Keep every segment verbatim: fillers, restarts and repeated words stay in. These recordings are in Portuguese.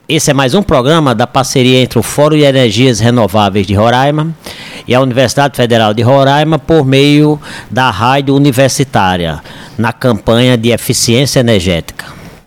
Esse é mais um programa da parceria entre o Fórum de Energias Renováveis de Roraima e a Universidade Federal de Roraima por meio da Rádio Universitária, na campanha de eficiência energética.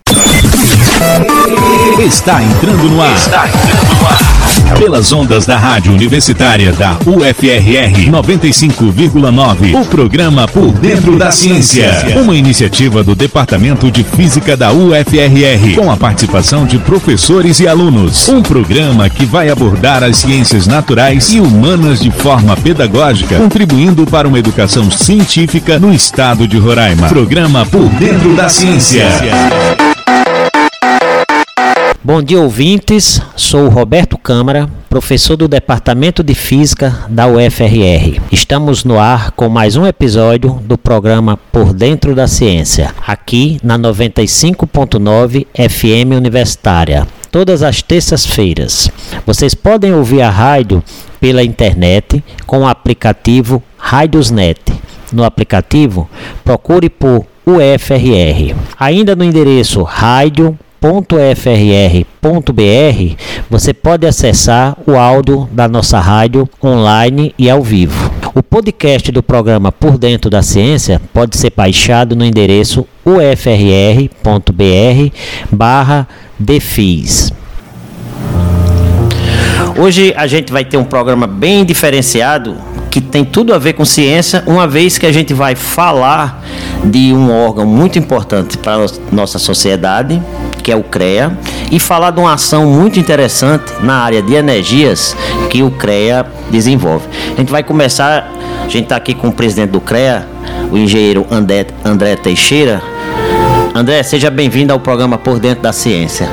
Está entrando no ar. Está entrando no ar. Pelas ondas da Rádio Universitária da U F R R noventa e cinco vírgula nove, o programa Por Dentro da Ciência, uma iniciativa do Departamento de Física da U F R R, com a participação de professores e alunos. Um programa que vai abordar as ciências naturais e humanas de forma pedagógica, contribuindo para uma educação científica no estado de Roraima. Programa Por Dentro da Ciência. Bom dia, ouvintes. Sou o Roberto Câmara, professor do Departamento de Física da U F R R. Estamos no ar com mais um episódio do programa Por Dentro da Ciência, aqui na noventa e cinco ponto nove F M Universitária, todas as terças-feiras. Vocês podem ouvir a rádio pela internet com o aplicativo Radiosnet. No aplicativo, procure por U F R R. Ainda no endereço rádio ponto f r r ponto b r, você pode acessar o áudio da nossa rádio online e ao vivo. O podcast do programa Por Dentro da Ciência pode ser baixado no endereço u f r r ponto b r barra defis. Hoje a gente vai ter um programa bem diferenciado que tem tudo a ver com ciência, uma vez que a gente vai falar de um órgão muito importante para a nossa sociedade, que é o CREA, e falar de uma ação muito interessante na área de energias que o CREA desenvolve. A gente vai começar, a gente está aqui com o presidente do CREA, o engenheiro André, André Teixeira. André, seja bem-vindo ao programa Por Dentro da Ciência.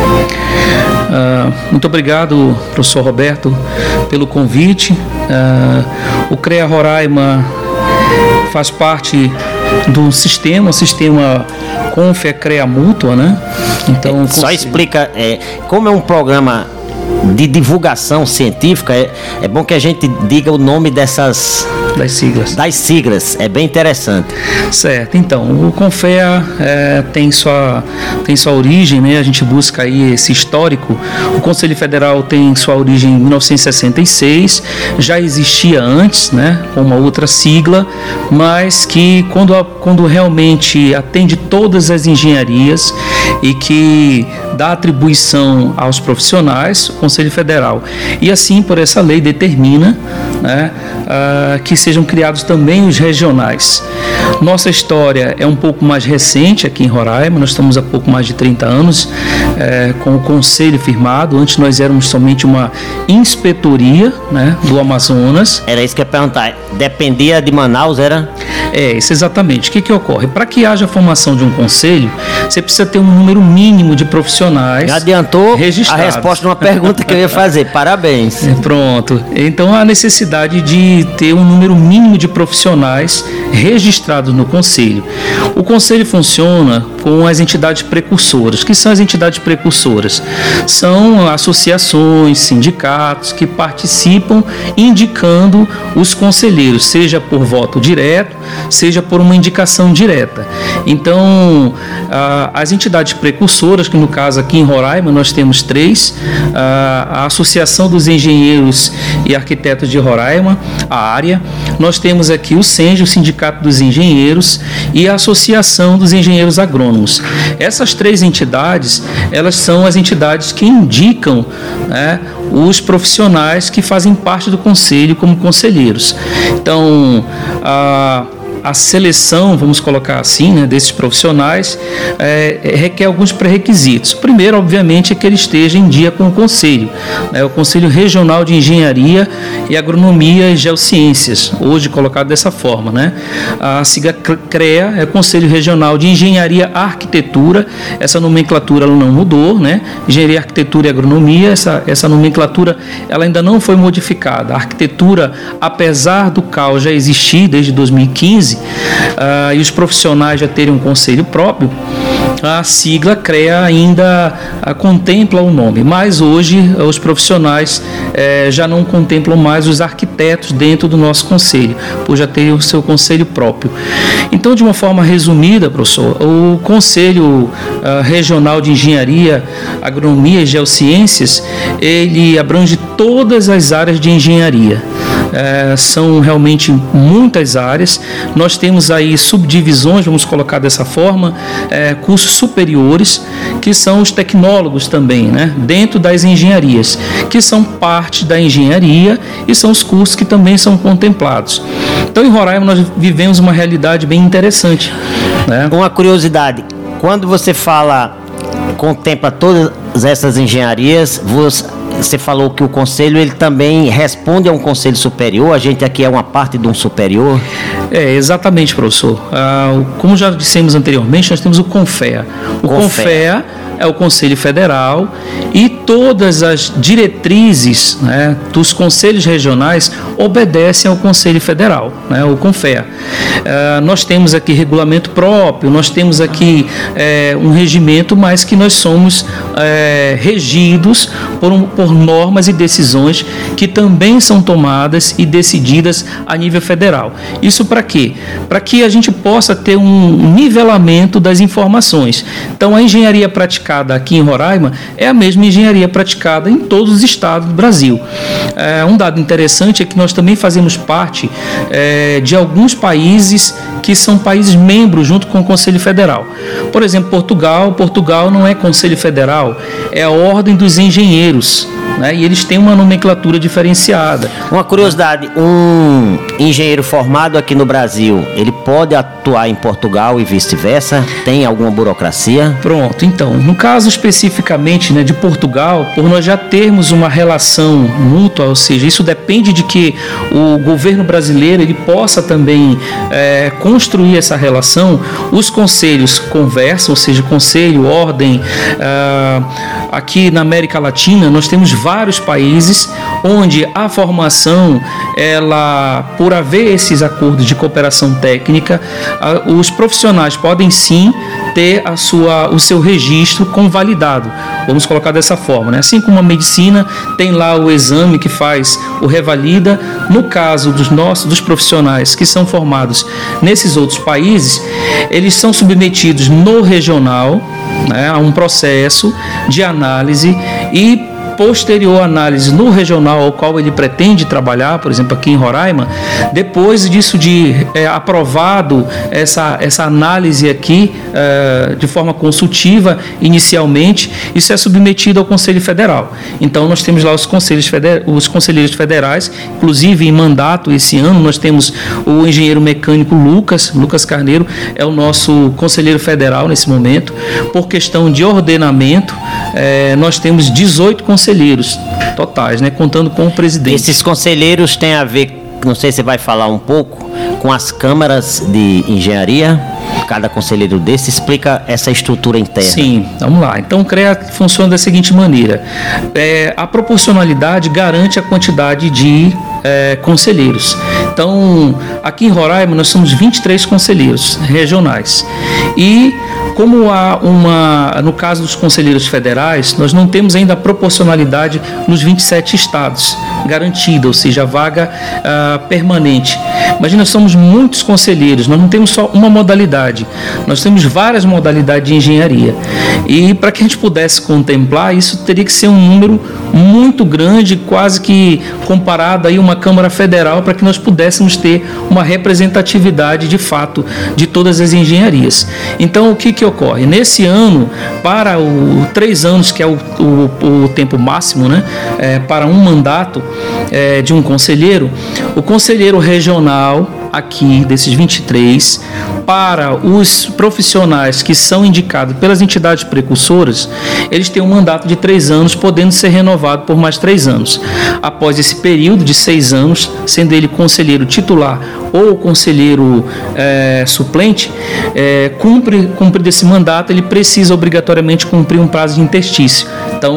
Uh, muito obrigado, professor Roberto, pelo convite. Uh, o CREA Roraima faz parte do sistema, o sistema Confea-CREA Mútua, né? Então, é, só consigo... explica, é, como é um programa de divulgação científica, é, é bom que a gente diga o nome dessas... Das siglas. Das siglas, é bem interessante. Certo, então, o Confea é, tem, sua, tem sua origem, né? A gente busca aí esse histórico. O Conselho Federal tem sua origem em mil novecentos e sessenta e seis, já existia antes, né? Com uma outra sigla, mas que quando, quando realmente atende todas as engenharias e que dá atribuição aos profissionais, o Conselho Federal. E assim, por essa lei, determina, né, uh, que sejam criados também os regionais. Nossa história é um pouco mais recente aqui em Roraima, nós estamos há pouco mais de trinta anos é, com o conselho firmado. Antes nós éramos somente uma inspetoria, né, do Amazonas. Era isso que eu ia perguntar, dependia de Manaus, era? É, isso exatamente. O que, que ocorre? Para que haja a formação de um conselho, você precisa ter um número mínimo de profissionais. Já adiantou registrados. A resposta de uma pergunta que eu ia fazer, parabéns. É, pronto, então há necessidade de ter um número mínimo de profissionais registrados no Conselho. O Conselho funciona com as entidades precursoras. O que são as entidades precursoras? São associações, sindicatos que participam indicando os conselheiros, seja por voto direto, seja por uma indicação direta. Então, as entidades precursoras, que no caso aqui em Roraima nós temos três, a Associação dos Engenheiros e Arquitetos de Roraima, a área, nós temos aqui o SENGE, o Sindicato dos Engenheiros, e a Associação dos Engenheiros Agrônomos. Essas três entidades, elas são as entidades que indicam, né, os profissionais que fazem parte do conselho como conselheiros. Então, a A seleção, vamos colocar assim, né, desses profissionais é, requer alguns pré-requisitos. O primeiro, obviamente, é que ele esteja em dia com o Conselho, né, o Conselho Regional de Engenharia e Agronomia e Geociências, hoje colocado dessa forma, né? A sigla CREA é o Conselho Regional de Engenharia e Arquitetura, essa nomenclatura ela não mudou, né? Engenharia, Arquitetura e Agronomia, essa, essa nomenclatura ela ainda não foi modificada. A arquitetura, apesar do C A U já existir desde dois mil e quinze, Uh, e os profissionais já terem um conselho próprio, a sigla CREA ainda a, contempla o nome, mas hoje os profissionais eh, já não contemplam mais os arquitetos dentro do nosso conselho, por já ter o seu conselho próprio. Então, de uma forma resumida, professor, o Conselho uh, Regional de Engenharia, Agronomia e Geociências, ele abrange todas as áreas de engenharia. É, são realmente muitas áreas. Nós temos aí subdivisões, vamos colocar dessa forma, é, cursos superiores, que são os tecnólogos também, né, dentro das engenharias, que são parte da engenharia e são os cursos que também são contemplados. Então, em Roraima, nós vivemos uma realidade bem interessante, né? Uma curiosidade, quando você fala, contempla todas essas engenharias, você... Você falou que o conselho ele também responde a um conselho superior, a gente aqui é uma parte de um superior. É, exatamente, professor. Ah, como já dissemos anteriormente, nós temos o CONFEA. O CONFEA, CONFEA é o Conselho Federal e todas as diretrizes, né, dos conselhos regionais obedecem ao Conselho Federal, né, o CONFEA. Ah, nós temos aqui regulamento próprio, nós temos aqui é, um regimento, mas que nós somos é, regidos por, um, por normas e decisões que também são tomadas e decididas a nível federal. Isso para quê? Para que a gente possa ter um nivelamento das informações. Então, a engenharia praticada aqui em Roraima é a mesma engenharia praticada em todos os estados do Brasil. É, um dado interessante é que nós também fazemos parte é, de alguns países que são países membros junto com o Conselho Federal. Por exemplo, Portugal. Portugal não é Conselho Federal, é a Ordem dos Engenheiros, né? E eles têm uma nomenclatura diferenciada. Uma curiosidade, um engenheiro formado aqui no Brasil, ele pode atuar em Portugal e vice-versa? Tem alguma burocracia? Pronto, então, no caso especificamente, né, de Portugal, por nós já termos uma relação mútua, ou seja, isso depende de que o governo brasileiro ele possa também é, construir essa relação, os conselhos conversam, ou seja, conselho, ordem. Ah, aqui na América Latina nós temos vários países onde a formação, ela, por haver esses acordos de cooperação técnica, os profissionais podem sim ter a sua, o seu registro convalidado, vamos colocar dessa forma, né? Assim como a medicina tem lá o exame que faz o revalida, no caso dos nossos, dos profissionais que são formados nesses outros países, eles são submetidos no regional, né, a um processo de análise e posterior análise no regional ao qual ele pretende trabalhar, por exemplo, aqui em Roraima. Depois disso de é, aprovado essa, essa análise aqui é, de forma consultiva inicialmente, isso é submetido ao Conselho Federal. Então nós temos lá os conselhos feder, os conselheiros federais, inclusive em mandato esse ano nós temos o engenheiro mecânico Lucas, Lucas Carneiro é o nosso conselheiro federal nesse momento. Por questão de ordenamento, é, nós temos dezoito conselheiros conselheiros totais, né, contando com o presidente. Esses conselheiros têm a ver, não sei se você vai falar um pouco, com as câmaras de engenharia. Cada conselheiro desse explica essa estrutura interna. Sim, vamos lá. Então o CREA funciona da seguinte maneira: é, a proporcionalidade garante a quantidade de é, conselheiros. Então, aqui em Roraima nós somos vinte e três conselheiros regionais e como há uma, no caso dos conselheiros federais, nós não temos ainda a proporcionalidade nos vinte e sete estados garantida, ou seja, a vaga ah, permanente. Imagina, nós somos muitos conselheiros, nós não temos só uma modalidade, nós temos várias modalidades de engenharia. E para que a gente pudesse contemplar, isso teria que ser um número muito grande, quase que comparado aí a uma Câmara Federal, para que nós pudéssemos ter uma representatividade de fato de todas as engenharias. Então, o que que ocorre? Nesse ano, para o três anos, que é o, o, o tempo máximo, né, é, para um mandato é, de um conselheiro, o conselheiro regional aqui desses vinte e três, para os profissionais que são indicados pelas entidades precursoras, eles têm um mandato de três anos, podendo ser renovado por mais três anos. Após esse período de seis anos, sendo ele conselheiro titular ou conselheiro é, suplente, é, cumpre, cumpre desse mandato, ele precisa obrigatoriamente cumprir um prazo de interstício. Então,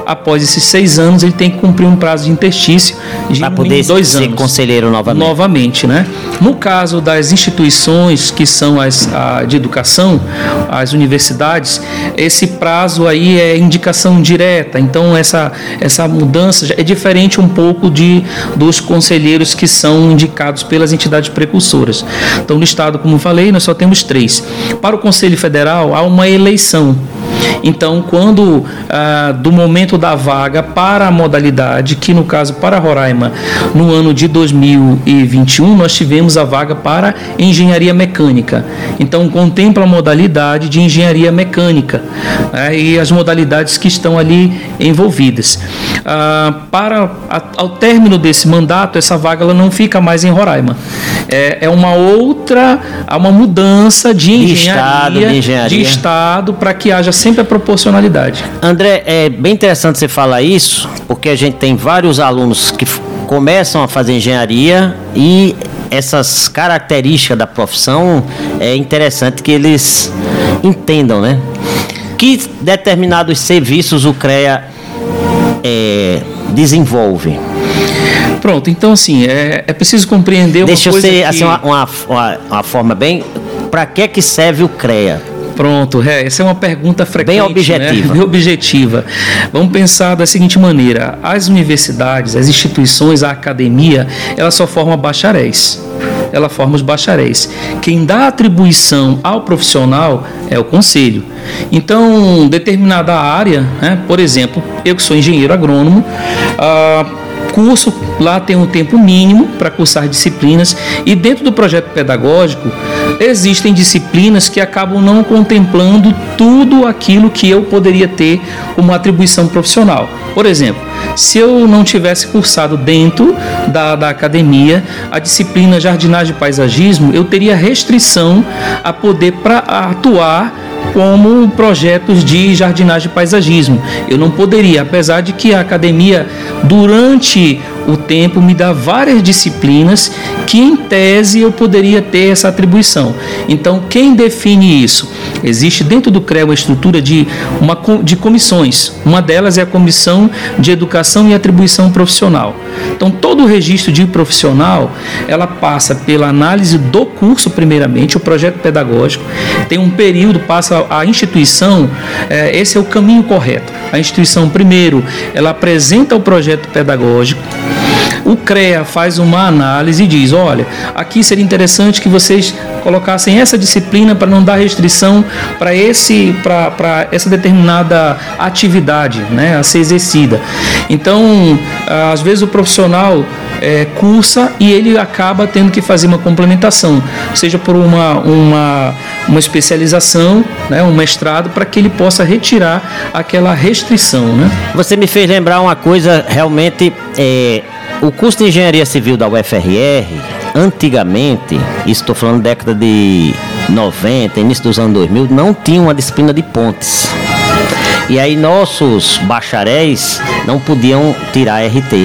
após esses seis anos, ele tem que cumprir um prazo de interstício de para poder dois ser anos. conselheiro novamente. Novamente, né? No caso das instituições que são as a, de educação, as universidades, esse prazo aí é indicação direta. Então essa essa mudança é diferente um pouco de dos conselheiros que são indicados pelas entidades precursoras. Então no estado, como falei, nós só temos três. Para o Conselho Federal há uma eleição. Então, quando ah, do momento da vaga para a modalidade, que no caso para Roraima, no ano de dois mil e vinte e um, nós tivemos a vaga para engenharia mecânica. Então, contempla a modalidade de engenharia mecânica, né, e as modalidades que estão ali envolvidas. Ah, para a, ao término desse mandato, essa vaga ela não fica mais em Roraima. É, é uma outra, há uma mudança de engenharia, de estado, de engenharia. de estado, para que haja sempre a proporcionalidade. André, é bem interessante você falar isso, porque a gente tem vários alunos que f- começam a fazer engenharia e essas características da profissão é interessante que eles entendam, né? Que determinados serviços o CREA é, desenvolve. Pronto, então assim, é, é preciso compreender uma Deixa coisa eu ser que... assim, uma, uma, uma, uma forma bem... Para que que serve o CREA? Pronto, é, essa é uma pergunta frequente, Bem objetiva. né? Bem objetiva. Vamos pensar da seguinte maneira: as universidades, as instituições, a academia, ela só forma bacharéis. Ela forma os bacharéis. Quem dá atribuição ao profissional é o conselho. Então, determinada área, né, por exemplo, eu que sou engenheiro agrônomo, ah, curso lá tem um tempo mínimo para cursar disciplinas, e dentro do projeto pedagógico existem disciplinas que acabam não contemplando tudo aquilo que eu poderia ter como atribuição profissional. Por exemplo, se eu não tivesse cursado dentro da, da academia a disciplina jardinagem e paisagismo, eu teria restrição a poder pra, a atuar como projetos de jardinagem e paisagismo. Eu não poderia, apesar de que a academia, durante o tempo, me dá várias disciplinas que, em tese, eu poderia ter essa atribuição. Então, quem define isso? Existe dentro do CREA uma estrutura de, uma, de comissões. Uma delas é a Comissão de Educação e Atribuição Profissional. Então, todo o registro de profissional, ela passa pela análise do curso, primeiramente, o projeto pedagógico, tem um período, passa a instituição, é, esse é o caminho correto. A instituição, primeiro, ela apresenta o projeto pedagógico, o CREA faz uma análise e diz: olha, aqui seria interessante que vocês colocassem essa disciplina para não dar restrição para esse, para, para essa determinada atividade, né, a ser exercida. Então, às vezes o profissional é, cursa e ele acaba tendo que fazer uma complementação, seja por uma, uma, uma especialização, né, um mestrado, para que ele possa retirar aquela restrição, né? Você me fez lembrar uma coisa, realmente, é, o curso de Engenharia Civil da U F R R, antigamente, estou falando década de noventa, início dos anos dois mil, não tinha uma disciplina de pontes. E aí nossos bacharéis não podiam tirar R T.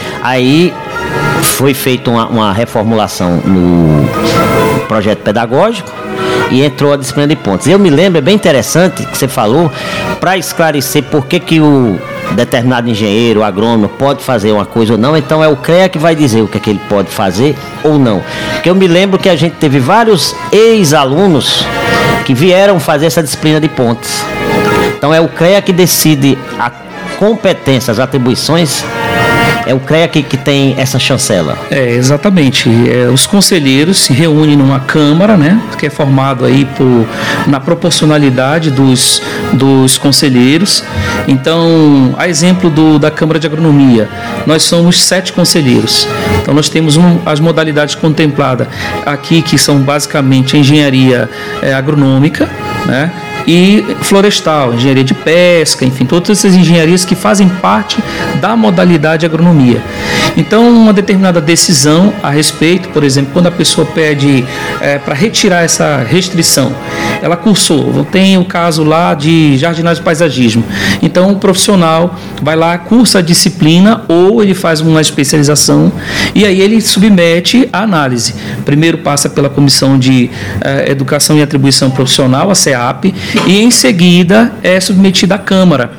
Aí foi feita uma, uma reformulação no projeto pedagógico e entrou a disciplina de pontes. Eu me lembro, é bem interessante que você falou, para esclarecer por que que o determinado engenheiro, agrônomo, pode fazer uma coisa ou não, então é o CREA que vai dizer o que é que ele pode fazer ou não. Porque eu me lembro que a gente teve vários ex-alunos que vieram fazer essa disciplina de pontes. Então é o CREA que decide a competência, as atribuições. É o CREA que, que tem essa chancela. É, exatamente. É, os conselheiros se reúnem numa Câmara, né, que é formado aí por, na proporcionalidade dos, dos conselheiros. Então, a exemplo do, da Câmara de Agronomia, nós somos sete conselheiros. Então, nós temos um, as modalidades contempladas aqui, que são basicamente a engenharia é, agronômica, né, e florestal, engenharia de pesca, enfim, todas essas engenharias que fazem parte da modalidade agronomia. Então, uma determinada decisão a respeito, por exemplo, quando a pessoa pede é, para retirar essa restrição, ela cursou, tem o caso lá de jardinagem e paisagismo, então o profissional vai lá, cursa a disciplina ou ele faz uma especialização e aí ele submete a análise. Primeiro passa pela Comissão de eh, Educação e Atribuição Profissional, a C E A P, e em seguida é submetida à Câmara.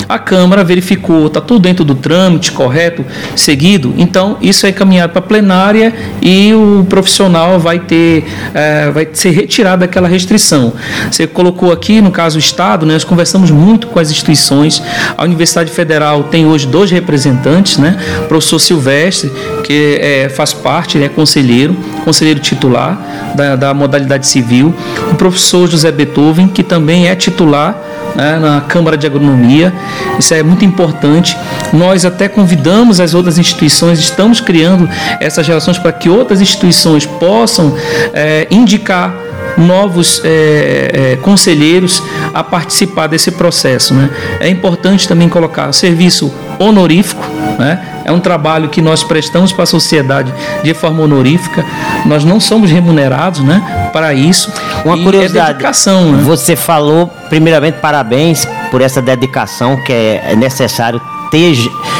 A Câmara verificou, está tudo dentro do trâmite correto, seguido, então isso é encaminhado para a plenária e o profissional vai ter, é, vai ser retirado daquela restrição. Você colocou aqui, no caso o Estado, né, nós conversamos muito com as instituições. A Universidade Federal tem hoje dois representantes, né, o professor Silvestre, que é, faz parte, é conselheiro, conselheiro titular da, da modalidade civil, o professor José Beethoven, que também é titular, né, na Câmara de Agronomia. Isso é muito importante. Nós até convidamos as outras instituições, estamos criando essas relações para que outras instituições possam é, indicar novos é, é, conselheiros a participar desse processo, né? É importante também colocar serviço honorífico, né? É um trabalho que nós prestamos para a sociedade de forma honorífica. Nós não somos remunerados, né, para isso. Uma e curiosidade, é dedicação, né? Você falou, primeiramente, parabéns por essa dedicação, que é necessário ter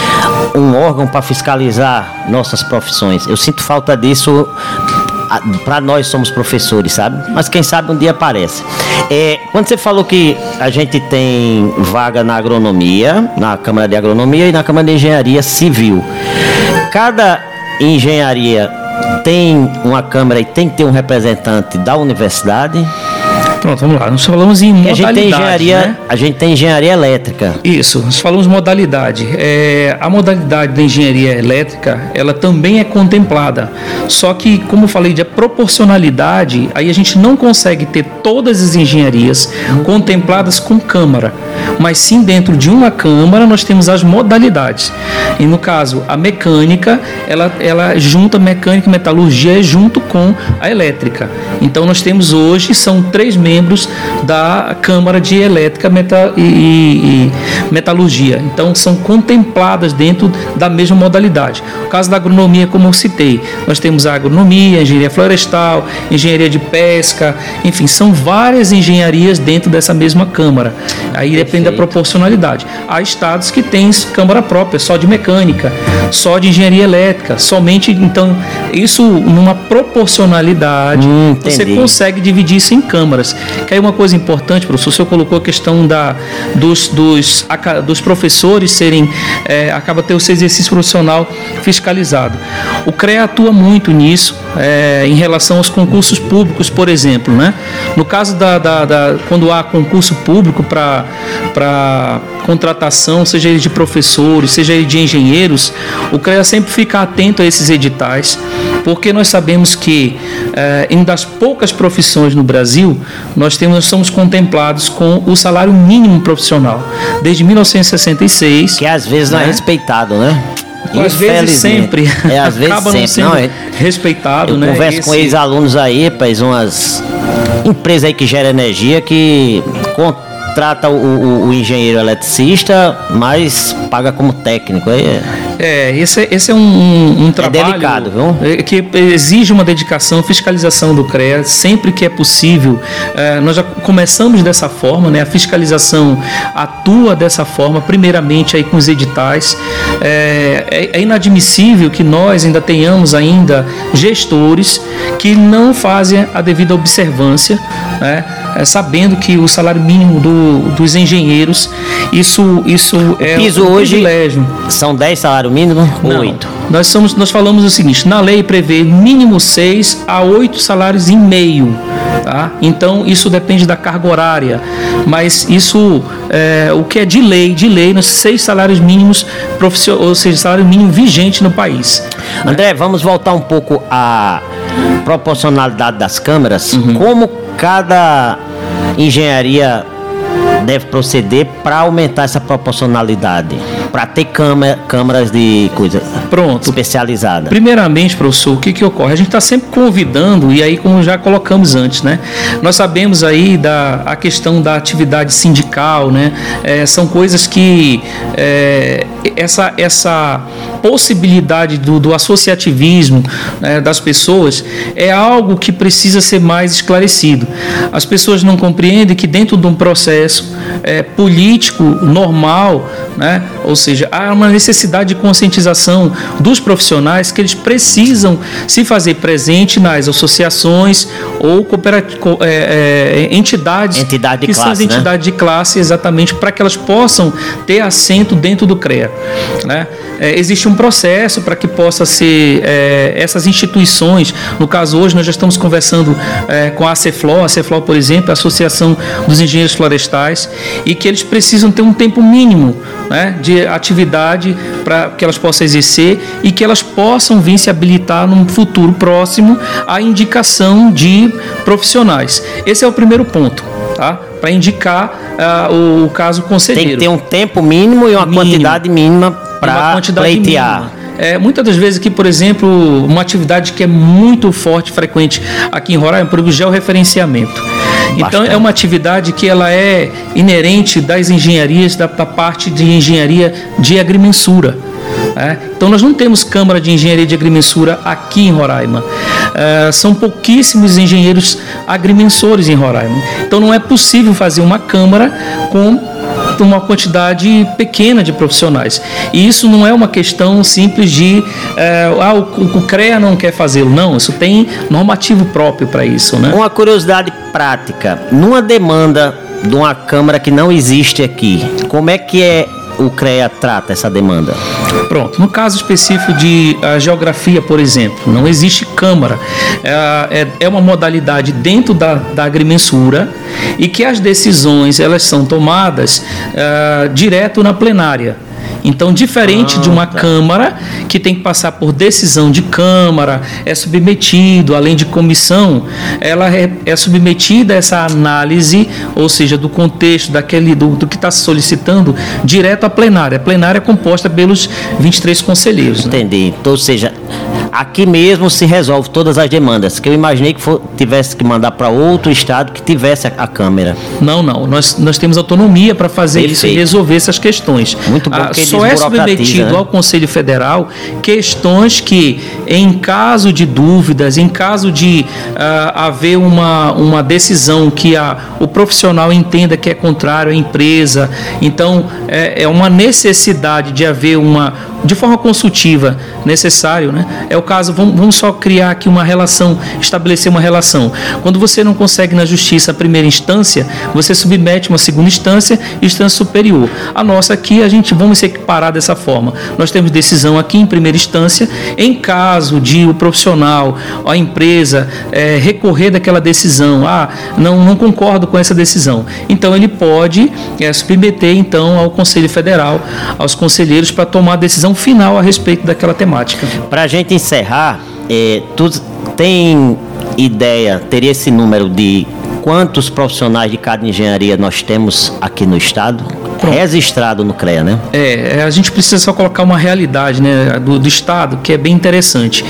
um órgão para fiscalizar nossas profissões. Eu sinto falta disso. Para nós somos professores, sabe? Mas quem sabe um dia aparece. É, quando você falou que a gente tem vaga na agronomia, na Câmara de Agronomia e na Câmara de Engenharia Civil, cada engenharia tem uma Câmara e tem que ter um representante da universidade. Pronto, vamos lá. Nós falamos em modalidade, a gente tem engenharia, né? A gente tem engenharia elétrica. Isso, nós falamos modalidade. É, a modalidade da engenharia elétrica, ela também é contemplada. Só que, como eu falei, de proporcionalidade, aí a gente não consegue ter todas as engenharias contempladas com Câmara. Mas sim, dentro de uma Câmara, nós temos as modalidades. E no caso, a mecânica, ela, ela junta mecânica e metalurgia junto com a elétrica. Então, nós temos hoje, são três membros da Câmara de Elétrica Meta, e, e Metalurgia. Então, são contempladas dentro da mesma modalidade. No caso da agronomia, como eu citei, nós temos a agronomia, a engenharia florestal, engenharia de pesca, enfim, são várias engenharias dentro dessa mesma Câmara. Aí depende Perfeito. Da proporcionalidade. Há estados que têm Câmara própria, só de mecânica, só de engenharia elétrica, somente, então, isso numa proporcionalidade, hum, você consegue dividir isso em câmaras. Que aí uma coisa importante, professor, o senhor colocou a questão da, dos, dos, dos professores serem, é, acaba ter o seu exercício profissional fiscalizado. O CREA atua muito nisso, é, em relação aos concursos públicos, por exemplo, né? No caso da, da, da quando há concurso público para para contratação, seja ele de professores, seja ele de engenheiros, o CREA sempre fica atento a esses editais, porque nós sabemos que é, em das poucas profissões no Brasil, nós temos, nós somos contemplados com o salário mínimo profissional, desde mil novecentos e sessenta e seis. Que às vezes não é, né? respeitado, né? Às vezes sempre, é, às vezes acaba sempre. não sendo não, é... respeitado. Eu né? converso Esse... com ex-alunos aí, rapaz, umas empresas aí que geram energia que contrata o, o, o engenheiro eletricista, mas paga como técnico. Aí é... É, esse, esse é um, um, um trabalho é delicado, viu? que exige uma dedicação, fiscalização do CREA, sempre que é possível. É, nós já começamos dessa forma, né? A fiscalização atua dessa forma, primeiramente aí com os editais. É, é, é inadmissível que nós ainda tenhamos ainda gestores que não fazem a devida observância, né? É, sabendo que o salário mínimo do, dos engenheiros, isso, isso é piso um hoje privilégio. São dez salários mínimos ou oito? Nós, somos, nós falamos o seguinte, na lei prevê mínimo seis a oito salários e meio. Tá? Então, isso depende da carga horária, mas isso, é, o que é de lei, de lei, nos seis salários mínimos, ou seja, salário mínimo vigente no país. André, vamos voltar um pouco à proporcionalidade das câmaras. Uhum. Como cada engenharia deve proceder para aumentar essa proporcionalidade, para ter câmara, câmaras de coisa Pronto. especializada? Primeiramente, professor, o que, que ocorre? A gente está sempre convidando, e aí como já colocamos antes, né? Nós sabemos aí da a questão da atividade sindical, né? É, são coisas que é, essa, essa possibilidade do, do associativismo, né, das pessoas é algo que precisa ser mais esclarecido. As pessoas não compreendem que dentro de um processo é, político normal, né, ou seja, há uma necessidade de conscientização dos profissionais que eles precisam se fazer presente nas associações ou é, é, entidades Entidade de que classe, são as entidades, né, de classe, exatamente, para que elas possam ter assento dentro do CREA, né? É, existe um processo para que possa ser é, essas instituições, no caso hoje nós já estamos conversando é, com a ACEFLO, a CEFLO, por exemplo, a Associação dos Engenheiros Florestais, e que eles precisam ter um tempo mínimo, né, de atividade para que elas possam exercer e que elas possam vir se habilitar num futuro próximo à indicação de profissionais. Esse é o primeiro ponto, tá? Para indicar uh, o, o caso conselheiro. Tem que ter um tempo mínimo e uma mínimo. quantidade mínima para pleitear. É, muitas das vezes aqui, por exemplo, uma atividade que é muito forte, frequente aqui em Roraima, por exemplo, georreferenciamento. Então, Bastante. É uma atividade que ela é inerente das engenharias, da, da parte de engenharia de agrimensura. É, então nós não temos Câmara de Engenharia de Agrimensura aqui em Roraima. É, são pouquíssimos engenheiros agrimensores em Roraima. Então não é possível fazer uma Câmara com uma quantidade pequena de profissionais. E isso não é uma questão simples de é, ah, o, o CREA não quer fazê-lo. Não, isso tem normativo próprio para isso, né? Uma curiosidade prática, numa demanda de uma Câmara que não existe aqui, como é que é o CREA trata essa demanda? Pronto, no caso específico de uh, geografia, por exemplo, não existe Câmara. É, é, é uma modalidade dentro da, da agrimensura e que as decisões elas são tomadas uh, direto na plenária. Então, diferente ah, de uma tá. Câmara, que tem que passar por decisão de Câmara, é submetido, além de comissão, ela é, é submetida a essa análise, ou seja, do contexto, daquele, do, do que está se solicitando, direto à plenária. A plenária é composta pelos vinte e três conselheiros. Entendi. Né? Então, ou seja, aqui mesmo se resolve todas as demandas, que eu imaginei que for, tivesse que mandar para outro estado que tivesse a, a Câmara. Não, não. Nós, nós temos autonomia para fazer Perfeito. Isso e resolver essas questões. Muito bom, ah, só é submetido, né, ao Conselho Federal questões que, em caso de dúvidas, em caso de uh, haver uma, uma decisão que a, o profissional entenda que é contrário à empresa, então é, é uma necessidade de haver uma, de forma consultiva, necessário, né? É o caso, vamos, vamos só criar aqui uma relação, estabelecer uma relação. Quando você não consegue na justiça a primeira instância, você submete uma segunda instância, instância superior. A nossa aqui, a gente vamos se equiparar dessa forma. Nós temos decisão aqui em primeira instância, em caso de o profissional, a empresa é, recorrer daquela decisão, ah, não, não concordo com essa decisão. Então ele pode é, submeter então ao Conselho Federal, aos conselheiros, para tomar a decisão final a respeito daquela temática. Para a gente encerrar, é, tu tem ideia, teria esse número de quantos profissionais de cada engenharia nós temos aqui no estado? Pronto. Registrado no CREA, né? É, a gente precisa só colocar uma realidade, né, do, do Estado, que é bem interessante.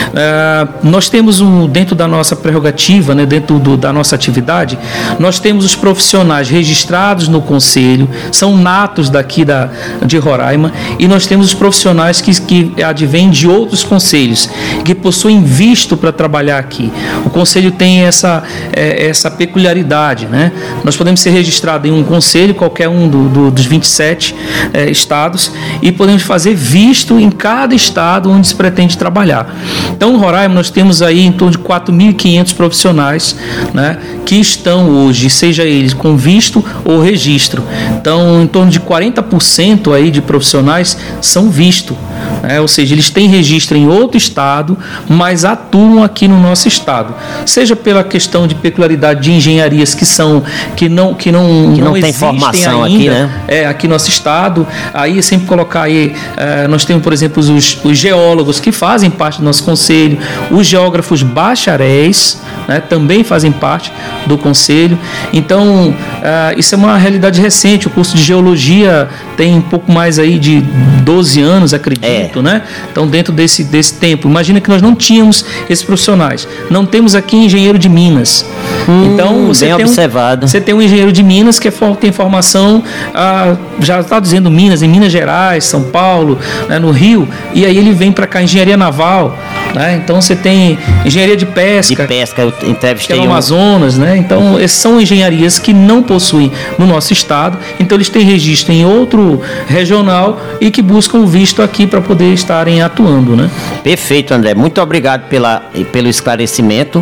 Uh, nós temos, um, dentro da nossa prerrogativa, né, dentro do, da nossa atividade, nós temos os profissionais registrados no Conselho, são natos daqui da, de Roraima, e nós temos os profissionais que, que advêm de outros conselhos, que possuem visto para trabalhar aqui. O Conselho tem essa, é, essa peculiaridade, né? Nós podemos ser registrados em um conselho, qualquer um do, do dos vinte e sete eh, estados, e podemos fazer visto em cada estado onde se pretende trabalhar. Então, no Roraima, nós temos aí em torno de quatro mil e quinhentos profissionais, né, que estão hoje, seja eles com visto ou registro. Então, em torno de quarenta por cento aí de profissionais são visto, né, ou seja, eles têm registro em outro estado, mas atuam aqui no nosso estado. Seja pela questão de peculiaridade de engenharias que são que não que não, que não, não tem formação ainda, aqui, né? É, aqui no nosso estado. Aí sempre colocar aí, é, nós temos, por exemplo, os, os geólogos que fazem parte do nosso conselho, os geógrafos bacharéis, né, também fazem parte do conselho. Então, é, isso é uma realidade recente. O curso de geologia tem um pouco mais aí de doze anos, acredito, é. né? Então, dentro desse, desse tempo, imagina que nós não tínhamos esses profissionais. Não temos aqui engenheiro de Minas. Hum, então, você bem tem observado. Um, você tem um engenheiro de Minas que é, tem formação, ah, já está dizendo Minas, em Minas Gerais, São Paulo, né, no Rio, e aí ele vem para cá, engenharia naval, né? Então você tem engenharia de pesca. De pesca, eu entrevistei que é no Amazonas, né? Então, essas são engenharias que não possuem no nosso estado, então eles têm registro em outro regional e que buscam o visto aqui para poder estarem atuando, né? Perfeito, André. Muito obrigado pela, pelo esclarecimento,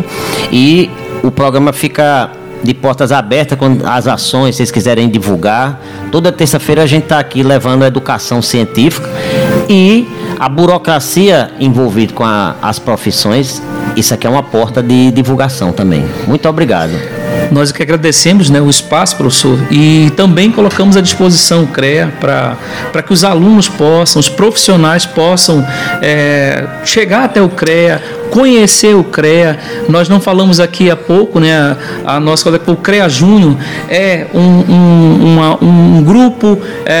e o programa fica de portas abertas com as ações, se vocês quiserem divulgar. Toda terça-feira a gente está aqui levando a educação científica e a burocracia envolvida com a, as profissões. Isso aqui é uma porta de divulgação também. Muito obrigado. Nós que agradecemos, né, o espaço, professor, e também colocamos à disposição o CREA para que os alunos possam, os profissionais possam é, chegar até o CREA, conhecer o CREA. Nós não falamos aqui há pouco, né, a, a nossa, o CREA Júnior é um, um, uma, um grupo,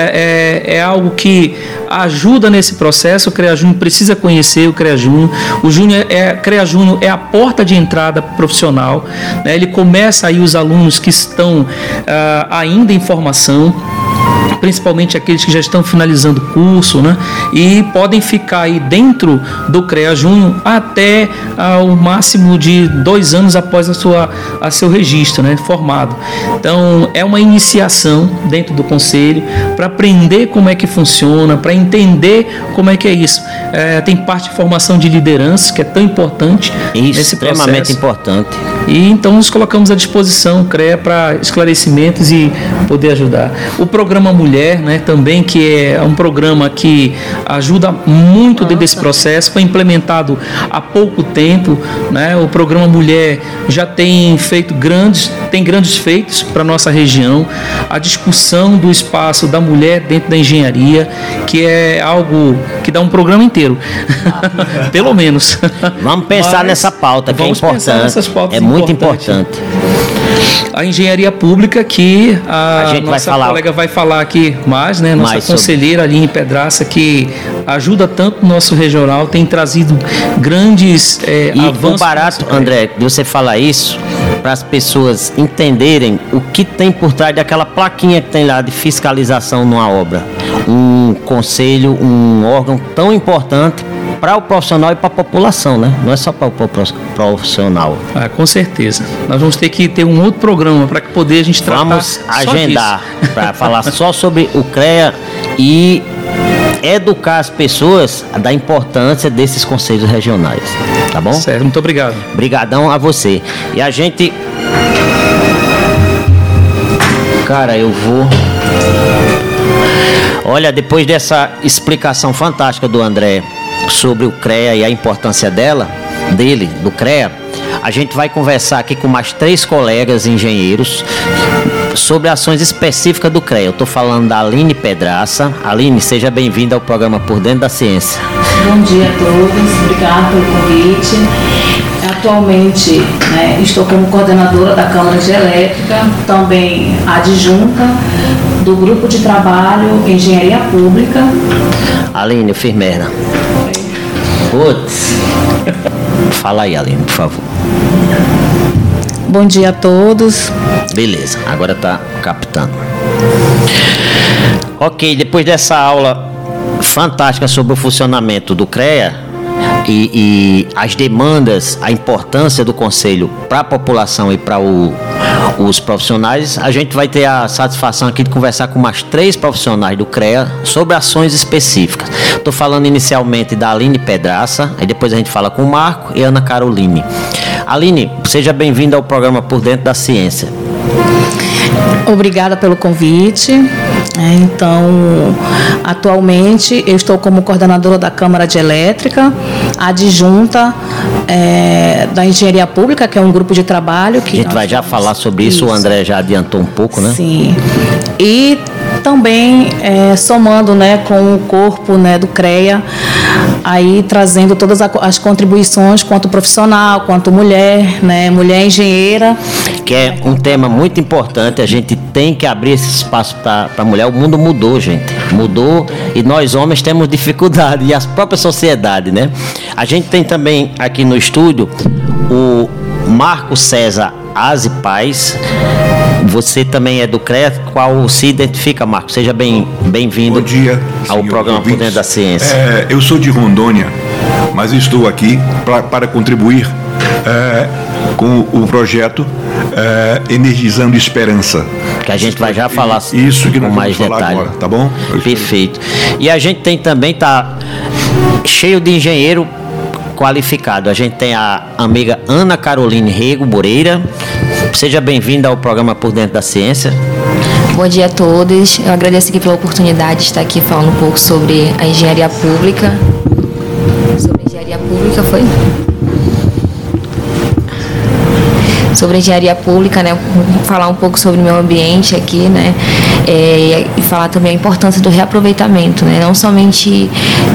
é, é, é algo que ajuda nesse processo. O CREA Júnior precisa conhecer o CREA Júnior. O Júnior é, CREA Júnior é a porta de entrada profissional, né? Ele começa aí os alunos que estão uh, ainda em formação, principalmente aqueles que já estão finalizando o curso, né? E podem ficar aí dentro do CREA Júnior até ah, o máximo de dois anos após a sua, a seu registro, né? Formado. Então, é uma iniciação dentro do conselho para aprender como é que funciona, para entender como é que é isso. É, tem parte de formação de liderança, que é tão importante isso, nesse processo. Extremamente importante. E então nos colocamos à disposição, o CREA, para esclarecimentos e poder ajudar. O programa Mulher, né, também, que é um programa que ajuda muito dentro desse processo, foi implementado há pouco tempo, né? O programa Mulher já tem feito grandes, tem grandes feitos para a nossa região. A discussão do espaço da mulher dentro da engenharia, que é algo que dá um programa inteiro, pelo menos. Vamos pensar Mas, nessa pauta, que é importante. Pautas é muito importante. A engenharia pública, que a, a gente nossa vai falar, colega vai falar aqui mais, né? Nossa mais conselheira sobre... Aline Pedraça, que ajuda tanto o nosso regional, tem trazido grandes é, e avanços. E o barato, André, de você falar isso, para as pessoas entenderem o que tem por trás daquela plaquinha que tem lá de fiscalização numa obra. Um conselho, um órgão tão importante para o profissional e para a população, né? Não é só para o profissional. Ah, com certeza. Nós vamos ter que ter um outro programa para poder a gente tratar. Vamos agendar para falar só sobre o CREA e educar as pessoas da importância desses conselhos regionais, tá bom? Certo, muito obrigado. Obrigadão a você. E a gente... Cara, eu vou... Olha, depois dessa explicação fantástica do André sobre o CREA e a importância dela, dele, do CREA, a gente vai conversar aqui com mais três colegas engenheiros sobre ações específicas do CREA. Eu estou falando da Aline Pedraça. Aline, seja bem-vinda ao programa Por Dentro da Ciência. Bom dia a todos, obrigado pelo convite. Atualmente, né, estou como coordenadora da Câmara de Elétrica, também adjunta do Grupo de Trabalho Engenharia Pública. Aline, firmeza. Putz. Fala aí, Aline, por favor. Bom dia a todos. Beleza, agora tá captando. Ok, depois dessa aula fantástica sobre o funcionamento do CREA e, e as demandas, a importância do Conselho para a população e para os profissionais, a gente vai ter a satisfação aqui de conversar com mais três profissionais do CREA sobre ações específicas. Estou falando inicialmente da Aline Pedraça, aí depois a gente fala com o Marco e Ana Caroline. Aline, seja bem-vinda ao programa Por Dentro da Ciência. Obrigada pelo convite. Então, atualmente eu estou como coordenadora da Câmara de Elétrica, adjunta é, da Engenharia Pública, que é um grupo de trabalho que a gente vai já falar sobre isso, isso, o André já adiantou um pouco, né? Sim. E também é, somando, né, com o corpo, né, do CREA, aí trazendo todas as contribuições quanto profissional, quanto mulher, né, mulher engenheira. Que é um tema muito importante, a gente tem que abrir esse espaço para a mulher. O mundo mudou, gente, mudou, e nós homens temos dificuldade, e a própria sociedade, né? A gente tem também aqui no estúdio o Marco César Aze Paz. Você também é do CREA, qual se identifica, Marco? Seja bem, bem-vindo. Bom dia, ao programa Por Dentro da Ciência. É, eu sou de Rondônia, mas estou aqui pra, para contribuir é, com o projeto é, Energizando Esperança. Que a gente vai já falar isso que com nós mais vamos falar detalhe. agora, tá bom? Perfeito. E a gente tem também, tá cheio de engenheiro qualificado. A gente tem a amiga Ana Caroline Rego Moreira. Seja bem-vinda ao programa Por Dentro da Ciência. Bom dia a todos. Eu agradeço aqui pela oportunidade de estar aqui falando um pouco sobre a engenharia pública. Sobre a engenharia pública, foi? Sobre a engenharia pública, né? Falar um pouco sobre o meio ambiente aqui, né? É, e falar também a importância do reaproveitamento, né? Não somente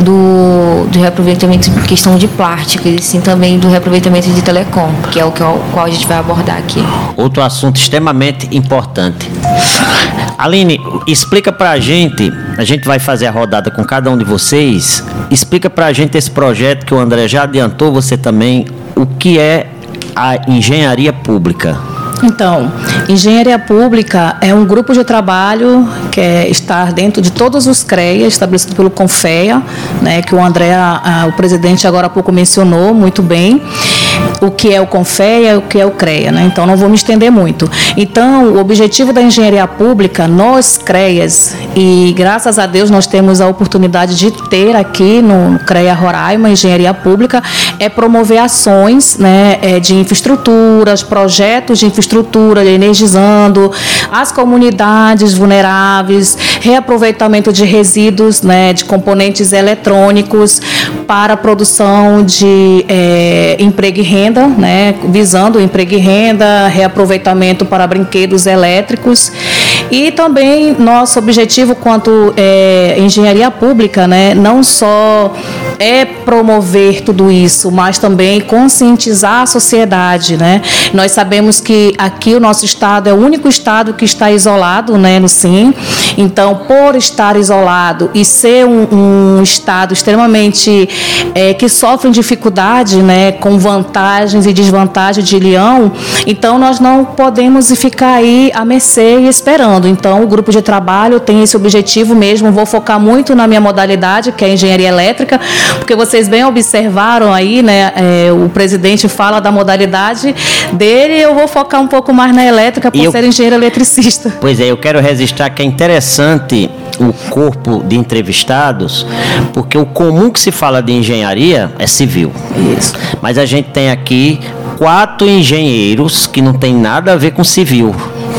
do, do reaproveitamento em questão de plástico, e sim também do reaproveitamento de telecom, que é o que, o qual a gente vai abordar aqui. Outro assunto extremamente importante. Aline, explica pra gente, a gente vai fazer a rodada com cada um de vocês, explica pra gente esse projeto que o André já adiantou, você também, o que é a engenharia pública. Então, engenharia pública é um grupo de trabalho que é estar dentro de todos os CREA, estabelecido pelo CONFEA, né, que o André, a, o presidente, agora há pouco mencionou muito bem o que é o CONFEA e o que é o CREA, né? Então não vou me estender muito. Então, o objetivo da engenharia pública nos CREAs, e graças a Deus nós temos a oportunidade de ter aqui no CREA Roraima, engenharia pública, é promover ações, né, de infraestruturas, projetos de infraestrutura, energizando as comunidades vulneráveis, reaproveitamento de resíduos, né, de componentes eletrônicos para a produção de é, emprego e renda, né, visando o emprego e renda, reaproveitamento para brinquedos elétricos. E também nosso objetivo quanto é, engenharia pública, né, não só é promover tudo isso, mas também conscientizar a sociedade, né? Nós sabemos que aqui o nosso estado é o único estado que está isolado, né, no Sim. Então, por estar isolado e ser um, um estado extremamente é, que sofre dificuldade, né, com vantagens e desvantagens de leão, então nós não podemos ficar aí à mercê e esperando. Então, o grupo de trabalho tem esse objetivo mesmo. Vou focar muito na minha modalidade, que é a engenharia elétrica, porque vocês bem observaram aí, né, é, o presidente fala da modalidade dele, eu vou focar um pouco mais na elétrica por eu, ser engenheiro eletricista. Pois é, eu quero registrar que é interessante o corpo de entrevistados, porque o comum que se fala de engenharia é civil. Isso. Mas a gente tem aqui quatro engenheiros que não tem nada a ver com civil.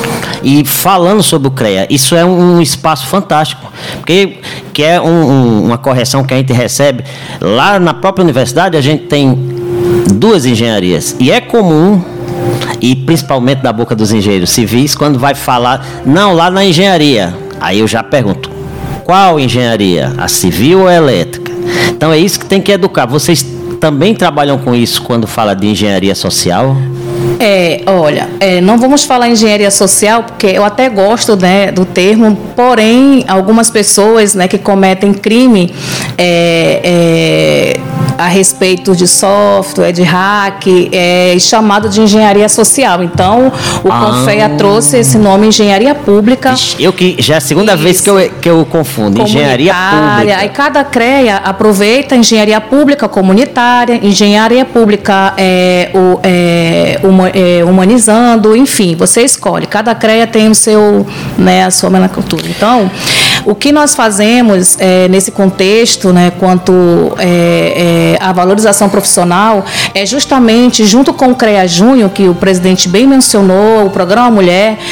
E falando sobre o CREA, isso é um espaço fantástico, porque que é um, um, uma correção que a gente recebe. Lá na própria universidade a gente tem duas engenharias, e é comum, e principalmente da boca dos engenheiros civis, quando vai falar, não, lá na engenharia, aí eu já pergunto, qual engenharia? A civil ou a elétrica? Então é isso que tem que educar. Vocês também trabalham com isso quando fala de engenharia social? É, olha, é, não vamos falar em engenharia social, porque eu até gosto, né, do termo, porém, algumas pessoas, né, que cometem crime é, é, a respeito de software, de hack, é chamado de engenharia social. Então, o ah. CONFEA trouxe esse nome, engenharia pública. Eu que já é a segunda Isso. vez que eu, que eu confundo, engenharia pública. Aí cada CREA aproveita engenharia pública comunitária, engenharia pública é, o, é, uma, é, humanizando, enfim, você escolhe. Cada CREA tem o seu, né, a sua nomenclatura. Então, o que nós fazemos é, nesse contexto, né, quanto é, é, a valorização profissional, é justamente, junto com o CREA Junho, que o presidente bem mencionou, o Programa Mulher,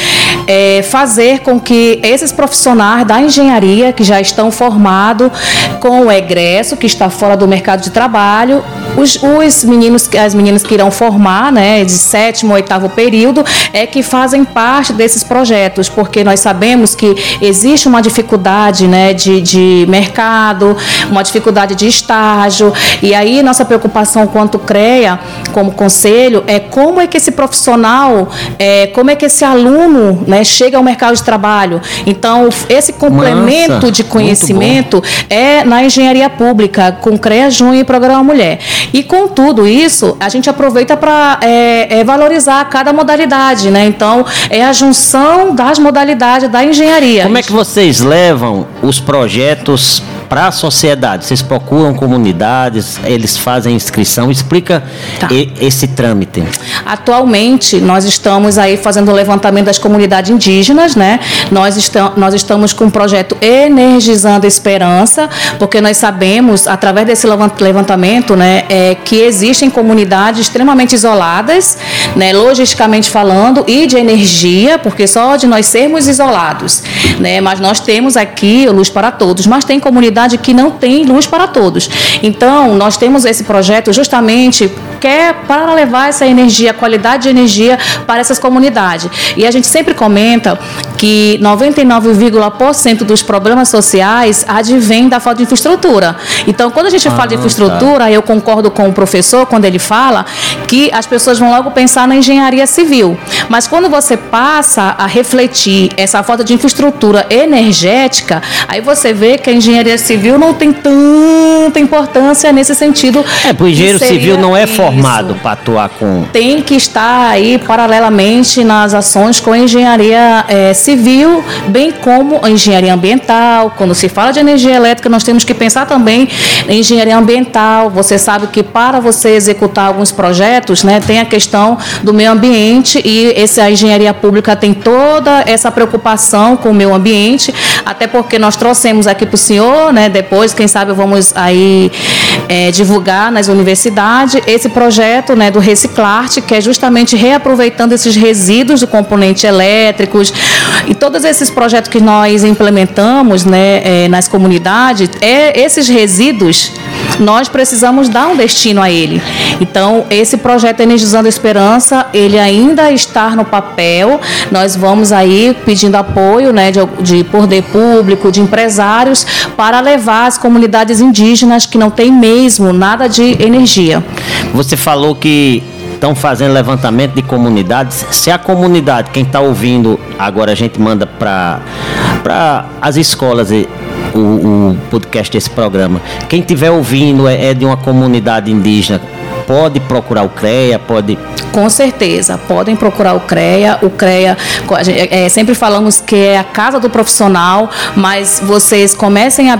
é, fazer com que esses profissionais da engenharia que já estão formados com o egresso, que está fora do mercado de trabalho, os, os meninos, as meninas que irão formar, né, de sétimo, oitavo período, é que fazem parte desses projetos, porque nós sabemos que existe uma dificuldade, né, de, de mercado, uma dificuldade de estágio, e aí nossa preocupação quanto CREA, como conselho, é como é que esse profissional, é, como é que esse aluno, né, chega ao mercado de trabalho. Então, esse complemento Nossa, de conhecimento é na engenharia pública, com CREA Júnior e Programa Mulher. E com tudo isso, a gente aproveita para é, é, valorizar cada modalidade, né? Então, é a junção das modalidades da engenharia. Como é que vocês levam os projetos para a sociedade? Vocês procuram comunidades, eles fazem inscrição? Explica tá. e, esse trâmite. Atualmente, nós estamos aí fazendo o levantamento das comunidades indígenas, né? Nós, estamos, nós estamos com o projeto Energizando Esperança, porque nós sabemos, através desse levantamento, né, é, que existem comunidades extremamente isoladas, né, logisticamente falando, e de energia, porque só de nós sermos isolados, né, mas nós temos aqui luz para todos, mas tem comunidade que não tem luz para todos. Então, nós temos esse projeto justamente que é para levar essa energia, qualidade de energia para essas comunidades. E a gente sempre comenta que noventa e nove vírgula por cento dos problemas sociais advém da falta de infraestrutura. Então, quando a gente ah, fala de infraestrutura, tá. eu concordo com o professor quando ele fala que as pessoas vão logo pensar na engenharia civil. Mas quando você passa a refletir essa falta de infraestrutura energética, aí você vê que a engenharia civil não tem tanta importância nesse sentido. É, porque o engenheiro civil não é formado para atuar com... Tem que estar aí paralelamente nas ações com a engenharia é, civil, bem como a engenharia ambiental. Quando se fala de energia elétrica, nós temos que pensar também em engenharia ambiental. Você sabe que para você executar alguns projetos, né, tem a questão do meio ambiente, e esse, a engenharia pública tem toda essa preocupação com o meio ambiente, até porque nós trouxemos aqui para o senhor, né, depois, quem sabe, vamos aí é, divulgar nas universidades esse projeto, né, do Reciclarte, que é justamente reaproveitando esses resíduos do componente elétricos, e todos esses projetos que nós implementamos, né, é, nas comunidades, é, esses resíduos nós precisamos dar um destino a ele. Então, esse projeto Energizando a Esperança, ele ainda está no papel. Nós vamos aí pedindo apoio, né, de, de poder público, de empresários, para levar as comunidades indígenas que não têm mesmo nada de energia. Você falou que estão fazendo levantamento de comunidades. Se a comunidade, quem está ouvindo, agora a gente manda para para as escolas e o, o podcast desse programa. Quem estiver ouvindo é, é de uma comunidade indígena, pode procurar o CREA, pode... Com certeza, podem procurar o CREA. O CREA, é, sempre falamos que é a casa do profissional, mas vocês comecem a,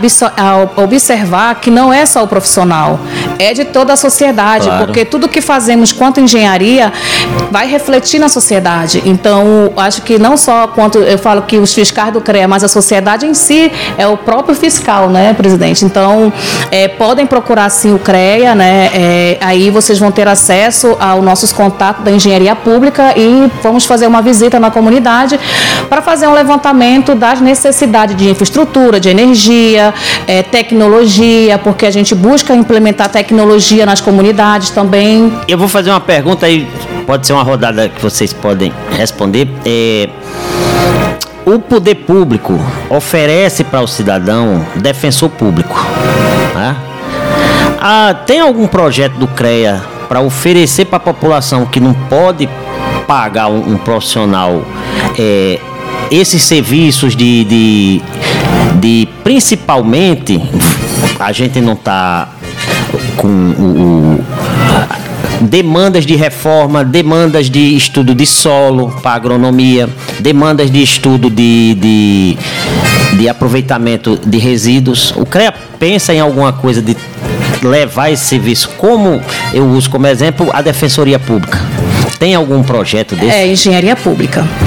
a observar que não é só o profissional, é de toda a sociedade, claro. Porque tudo que fazemos quanto engenharia vai refletir na sociedade. Então, acho que não só quanto eu falo que os fiscais do CREA, mas a sociedade em si é o próprio fiscal, né, presidente? Então, é, podem procurar sim o CREA, né? É, aí vocês vão ter acesso aos nossos contatos da engenharia pública e vamos fazer uma visita na comunidade para fazer um levantamento das necessidades de infraestrutura, de energia, é, tecnologia, porque a gente busca implementar tecnologia nas comunidades também. Eu vou fazer uma pergunta aí, pode ser uma rodada que vocês podem responder. É... O poder público oferece para o cidadão defensor público, né? Ah, tem algum projeto do CREA para oferecer para a população que não pode pagar um, um profissional é, esses serviços de, de, de principalmente, a gente não está com o, o demandas de reforma, demandas de estudo de solo para agronomia, demandas de estudo de, de, de aproveitamento de resíduos. O CREA pensa em alguma coisa de levar esse serviço, como eu uso como exemplo a Defensoria Pública. Tem algum projeto desse? É, engenharia pública.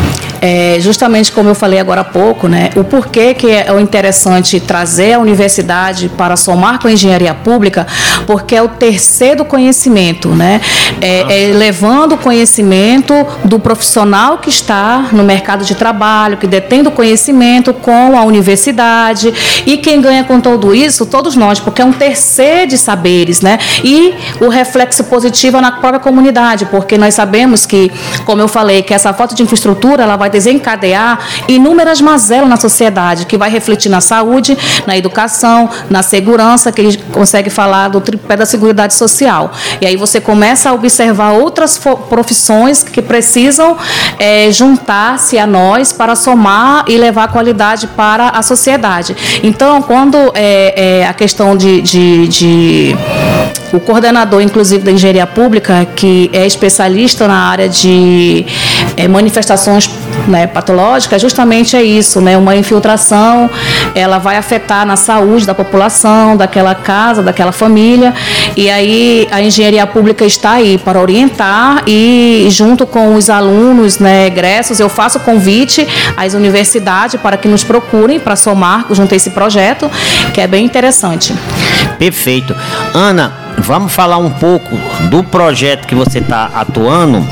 é, justamente como eu falei agora há pouco, né, o porquê que é interessante trazer a universidade para somar com a engenharia pública, porque é o terceiro do conhecimento, né, é, é levando o conhecimento do profissional que está no mercado de trabalho, que detém do conhecimento com a universidade, e quem ganha com tudo isso, todos nós, porque é um terceiro de saberes, né, e o reflexo positivo na própria comunidade, porque nós sabemos que, como eu falei, que essa falta de infraestrutura, ela vai desencadear inúmeras mazelas na sociedade, que vai refletir na saúde, na educação, na segurança, que ele consegue falar do tripé da Seguridade Social. E aí você começa a observar outras profissões que precisam é, juntar-se a nós para somar e levar qualidade para a sociedade. Então, quando é, é, a questão de, de, de o coordenador, inclusive, da engenharia pública, que é especialista na área de é, manifestações, né, patológicas, justamente é isso, né, uma infiltração, ela vai afetar na saúde da população, daquela casa, daquela família, e aí a engenharia pública está aí para orientar e, junto com os alunos, né, egressos, eu faço convite às universidades para que nos procurem para somar junto a esse projeto, que é bem interessante. Perfeito. Ana, vamos falar um pouco do projeto que você está atuando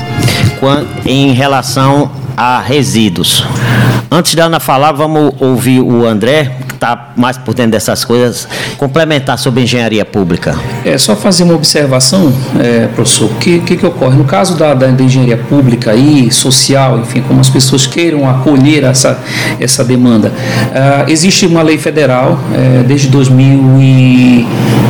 em relação a resíduos. Antes da Ana falar, vamos ouvir o André, que está mais por dentro dessas coisas, complementar sobre engenharia pública. É só fazer uma observação, é, professor, o que, que, que ocorre? No caso da, da, da engenharia pública e social, enfim, como as pessoas queiram acolher essa, essa demanda, uh, existe uma lei federal, é, desde dois mil e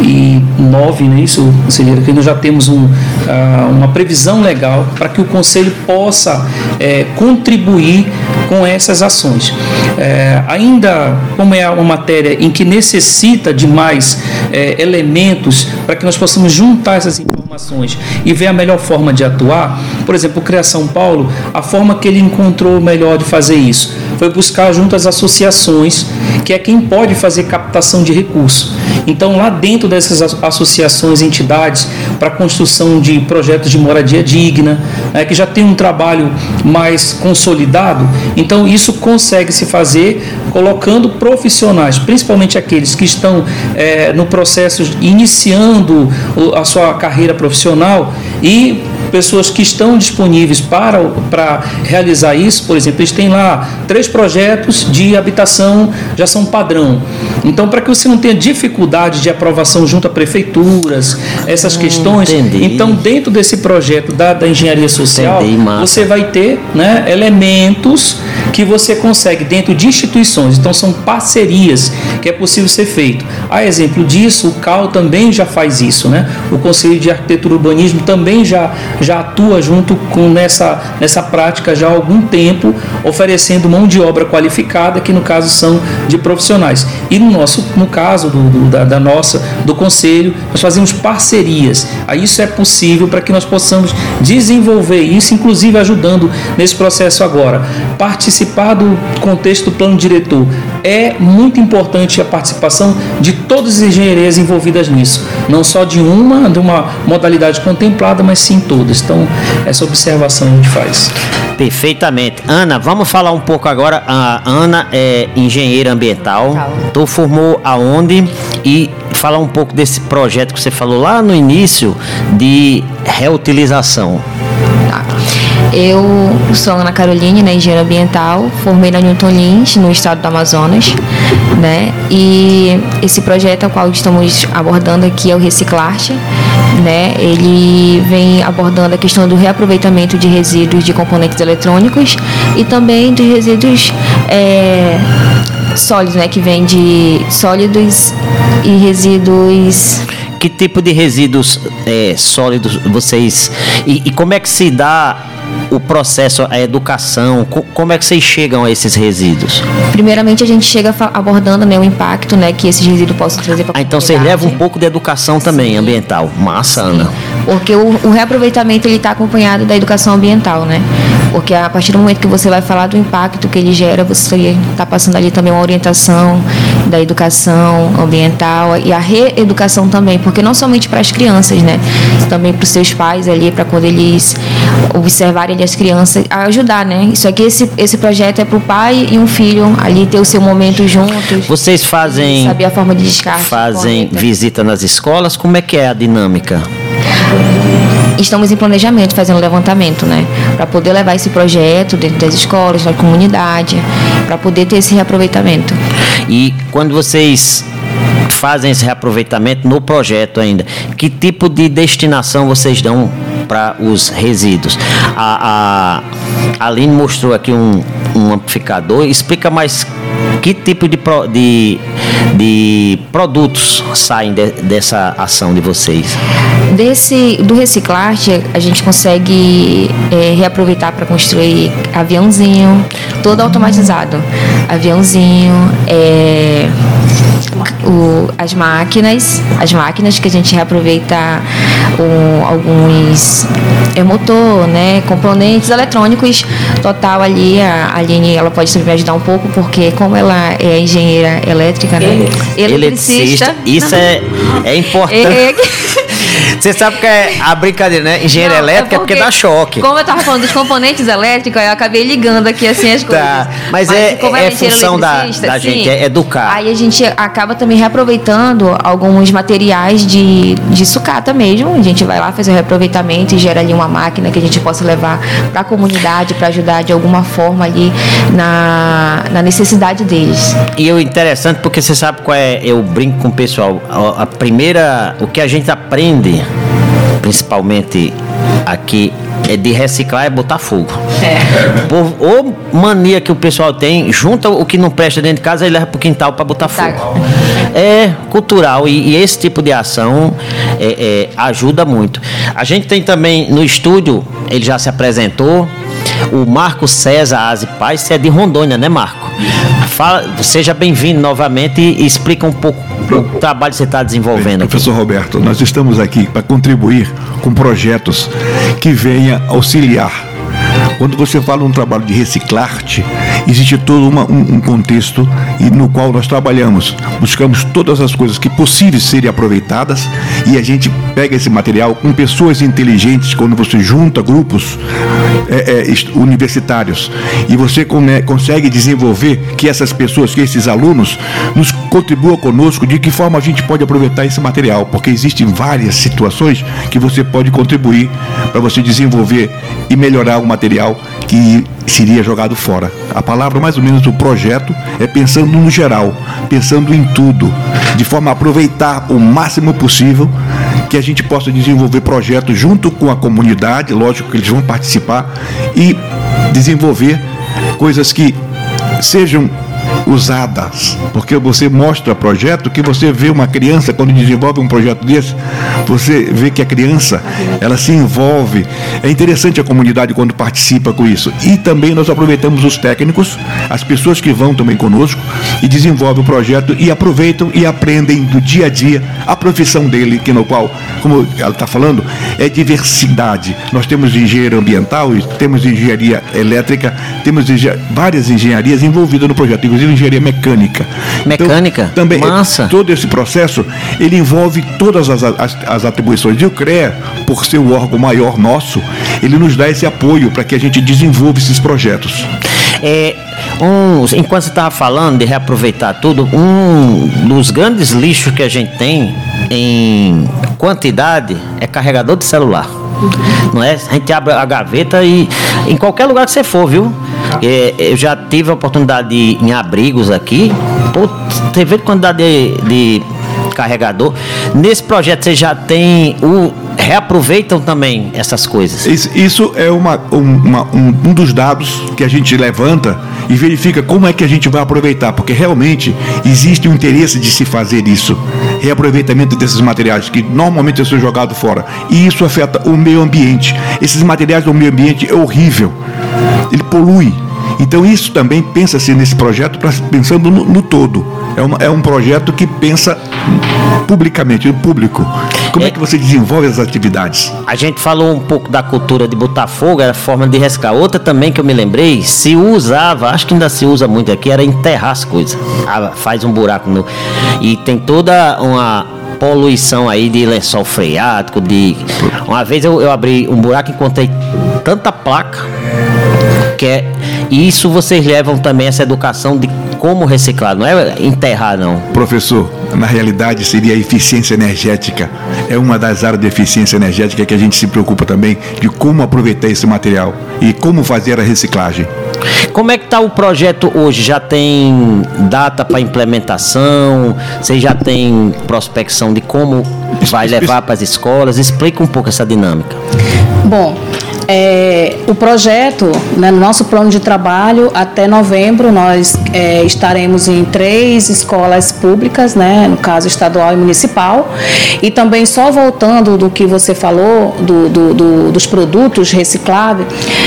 nove, não é isso, conselheiro, que nós já temos um, uh, uma previsão legal para que o Conselho possa é, contribuir com essas ações. É, ainda, como é uma matéria em que necessita de mais é, elementos para que nós possamos juntar essas informações e ver a melhor forma de atuar, por exemplo, o CREA São Paulo, a forma que ele encontrou melhor de fazer isso foi buscar junto às associações, que é quem pode fazer captação de recursos. Então, lá dentro dessas associações, entidades para a construção de projetos de moradia digna, né, que já tem um trabalho mais consolidado, então isso consegue se fazer colocando profissionais, principalmente aqueles que estão é, no processo iniciando a sua carreira profissional, e pessoas que estão disponíveis para, para realizar isso. Por exemplo, eles têm lá três projetos de habitação, já são padrão. Então, para que você não tenha dificuldade de aprovação junto a prefeituras, essas hum, questões, entendi. Então, dentro desse projeto da, da engenharia social, entendi, você vai ter, né, elementos que você consegue dentro de instituições. Então, são parcerias que é possível ser feito. A exemplo disso, o C A U também já faz isso, né? O Conselho de Arquitetura e Urbanismo também já já atua junto com nessa, nessa prática já há algum tempo, oferecendo mão de obra qualificada, que no caso são de profissionais. E no, nosso, no caso do, do, da, da nossa, do Conselho, nós fazemos parcerias. Aí isso é possível para que nós possamos desenvolver isso, inclusive ajudando nesse processo agora. Participar do contexto do plano diretor. É muito importante a participação de todas as engenharias envolvidas nisso. Não só de uma, de uma modalidade contemplada, mas sim todas. Então, essa observação a gente faz. Perfeitamente. Ana, vamos falar um pouco agora. A Ana é engenheira ambiental. Tu formou aonde? E falar um pouco desse projeto que você falou lá no início de reutilização. Tá. Eu sou Ana Caroline, né, engenheira ambiental, formei na Newton Lins, no estado do Amazonas, né, e esse projeto ao qual estamos abordando aqui é o Reciclarte, né, ele vem abordando a questão do reaproveitamento de resíduos de componentes eletrônicos e também de resíduos é, sólidos, né, que vem de sólidos e resíduos... Que tipo de resíduos é, sólidos vocês... E, e como é que se dá o processo, a educação? Como é que vocês chegam a esses resíduos? Primeiramente, a gente chega abordando, né, o impacto, né, que esses resíduos possam trazer para a ah, então vocês levam um pouco de educação também, sim, ambiental. Massa, Ana. Porque o, o reaproveitamento está acompanhado da educação ambiental, né? Porque a partir do momento que você vai falar do impacto que ele gera, você está passando ali também uma orientação da educação ambiental e a reeducação também, porque não somente para as crianças, né? Também para os seus pais ali, para quando eles observar levarem ali as crianças a ajudar, né? Isso aqui, esse, esse projeto é para o pai e um filho ali ter o seu momento juntos. Vocês fazem... Saber a forma de descarte. Fazem correta. Visita nas escolas? Como é que é a dinâmica? Estamos em planejamento, fazendo levantamento, né? Para poder levar esse projeto dentro das escolas, da comunidade, para poder ter esse reaproveitamento. E quando vocês fazem esse reaproveitamento no projeto ainda, que tipo de destinação vocês dão para os resíduos? A, a, a Aline mostrou aqui um, um amplificador. Explica mais que tipo de, de, de produtos saem de, dessa ação de vocês. Desse, do Reciclarte, a gente consegue é, reaproveitar para construir aviãozinho, todo automatizado. Aviãozinho, é, o, as máquinas, as máquinas que a gente reaproveita o, alguns é, motor, né, componentes eletrônicos, total ali, a Aline, ela pode me ajudar um pouco, porque como ela é engenheira elétrica, né, eletricista, isso é, é importante. É, Você sabe que é a brincadeira, né? Engenharia não, elétrica é porque, é porque dá choque. Como eu estava falando dos componentes elétricos, eu acabei ligando aqui assim as coisas. Tá. Mas, Mas é, é, é função da, da gente, é educar. Aí a gente acaba também reaproveitando alguns materiais de, de sucata mesmo. A gente vai lá, faz o reaproveitamento e gera ali uma máquina que a gente possa levar para a comunidade, para ajudar de alguma forma ali na, na necessidade deles. E o interessante, porque você sabe qual é, eu brinco com o pessoal, a, a primeira, o que a gente aprende, principalmente aqui, é de reciclar, é botar fogo. É. Por, ou mania que o pessoal tem, junta o que não presta dentro de casa e leva pro quintal para botar fogo. É cultural e, e esse tipo de ação é, é, ajuda muito. A gente tem também no estúdio, ele já se apresentou, o Marco César Aze Paz, você é de Rondônia, né, Marco? Fala, seja bem-vindo novamente e, e explica um pouco o trabalho que você está desenvolvendo. Professor Roberto, nós estamos aqui para contribuir com projetos que venham auxiliar. Quando você fala um trabalho de reciclarte, existe todo uma, um, um contexto no qual nós trabalhamos. Buscamos todas as coisas que possíveis serem aproveitadas e a gente pega esse material com pessoas inteligentes. Quando você junta grupos é, é, universitários e você come, consegue desenvolver que essas pessoas, que esses alunos nos contribuam conosco de que forma a gente pode aproveitar esse material, porque existem várias situações que você pode contribuir para você desenvolver e melhorar o material que seria jogado fora. A palavra mais ou menos do projeto é pensando no geral, pensando em tudo, de forma a aproveitar o máximo possível, que a gente possa desenvolver projetos junto com a comunidade, lógico que eles vão participar, e desenvolver coisas que sejam usadas, porque você mostra projeto que você vê uma criança, quando desenvolve um projeto desse, você vê que a criança, ela se envolve. É interessante a comunidade quando participa com isso. E também nós aproveitamos os técnicos, as pessoas que vão também conosco e desenvolvem o projeto e aproveitam e aprendem do dia a dia a profissão dele, que no qual, como ela está falando, é diversidade. Nós temos engenharia ambiental, temos engenharia elétrica, temos engen- várias engenharias envolvidas no projeto, inclusive engenharia mecânica. Mecânica? Então, também massa. Todo esse processo, ele envolve todas as, as, as atribuições. E o CREA, por ser o órgão maior nosso, ele nos dá esse apoio para que a gente desenvolva esses projetos. É, um, enquanto você estava falando de reaproveitar tudo, um dos grandes lixos que a gente tem em quantidade é carregador de celular. Não é? A gente abre a gaveta e em qualquer lugar que você for, viu? É, eu já tive a oportunidade de ir em abrigos aqui. Pô, teve quantidade de, de carregador. Nesse projeto você já tem o reaproveitam também essas coisas. Isso, isso é uma, uma, um, um dos dados que a gente levanta e verifica como é que a gente vai aproveitar, porque realmente existe um interesse de se fazer isso, reaproveitamento desses materiais que normalmente são jogados fora, e isso afeta o meio ambiente. Esses materiais do meio ambiente é horrível, ele polui. Então isso também pensa-se nesse projeto, pensando no, no todo. É, uma, é um projeto que pensa publicamente, no público. Como é, é que você desenvolve as atividades? A gente falou um pouco da cultura de botar fogo, era a forma de reciclar. Outra também que eu me lembrei, se usava, acho que ainda se usa muito aqui, era enterrar as coisas. Ah, faz um buraco no... E tem toda uma poluição aí de lençol freático, de... Uma vez eu, eu abri um buraco e encontrei tanta placa, que é, e isso vocês levam também essa educação de como reciclar, não é enterrar, não. Professor, na realidade seria a eficiência energética. É uma das áreas de eficiência energética que a gente se preocupa também, de como aproveitar esse material e como fazer a reciclagem. Como é que está o projeto hoje? Já tem data para implementação? Você já tem prospecção de como vai levar para as escolas? Explica um pouco essa dinâmica. Bom, É, o projeto, né, no nosso plano de trabalho, até novembro, nós é, estaremos em três escolas públicas, né, no caso estadual e municipal, e também só voltando do que você falou, do, do, do, dos produtos recicláveis,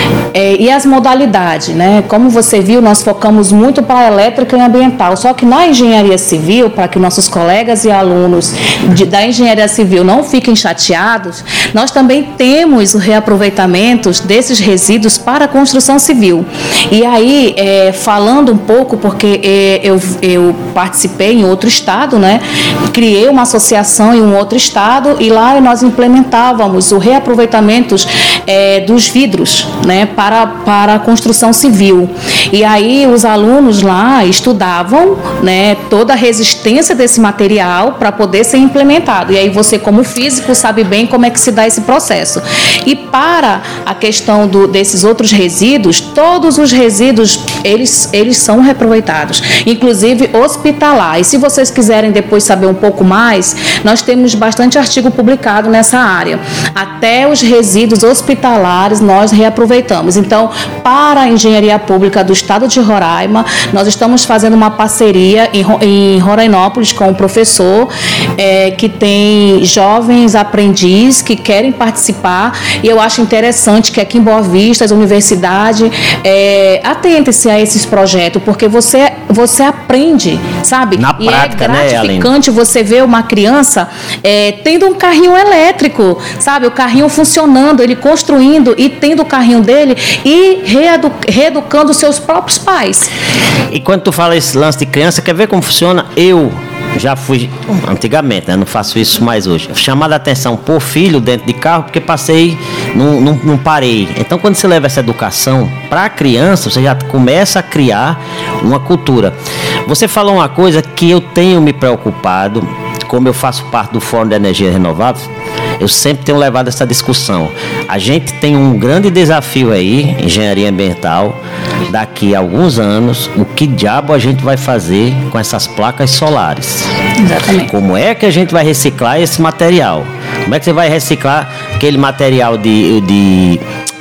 é, e as modalidades, né, como você viu, nós focamos muito para a elétrica e ambiental, só que na engenharia civil, para que nossos colegas e alunos de, da engenharia civil não fiquem chateados, nós também temos o reaproveitamento desses resíduos para a construção civil. E aí, é, falando um pouco, porque é, eu, eu participei em outro estado, né? Criei uma associação em um outro estado e lá nós implementávamos o reaproveitamento é, dos vidros, né? para, para a construção civil. E aí os alunos lá estudavam, né, toda a resistência desse material para poder ser implementado. E aí você, como físico, sabe bem como é que se dá esse processo. E para a questão do, desses outros resíduos, todos os resíduos, eles, eles são reaproveitados, inclusive hospitalar. E se vocês quiserem depois saber um pouco mais, nós temos bastante artigo publicado nessa área. Até os resíduos hospitalares nós reaproveitamos. Então, para a engenharia pública do estado de Roraima, nós estamos fazendo uma parceria em, em Rorainópolis com um professor é, que tem jovens aprendizes que querem participar, e eu acho interessante que aqui em Boa Vista, as universidades, é, atentem-se a esses projetos, porque você, você aprende, sabe? Na e prática, é gratificante, né, você ver uma criança é, tendo um carrinho elétrico, sabe? O carrinho funcionando, ele construindo e tendo o carrinho dele e reedu reeducando os seus próprios pais. E quando tu fala esse lance de criança, quer ver como funciona? Eu já fui, antigamente, né, não faço isso mais hoje, chamado a atenção por filho dentro de carro, porque passei, não, não, não parei. Então, quando você leva essa educação para a criança, você já começa a criar uma cultura. Você falou uma coisa que eu tenho me preocupado, como eu faço parte do Fórum de Energia Renovável, eu sempre tenho levado essa discussão. A gente tem um grande desafio aí, engenharia ambiental, daqui a alguns anos, o que diabo a gente vai fazer com essas placas solares? Exatamente. Como é que a gente vai reciclar esse material? Como é que você vai reciclar aquele material de... de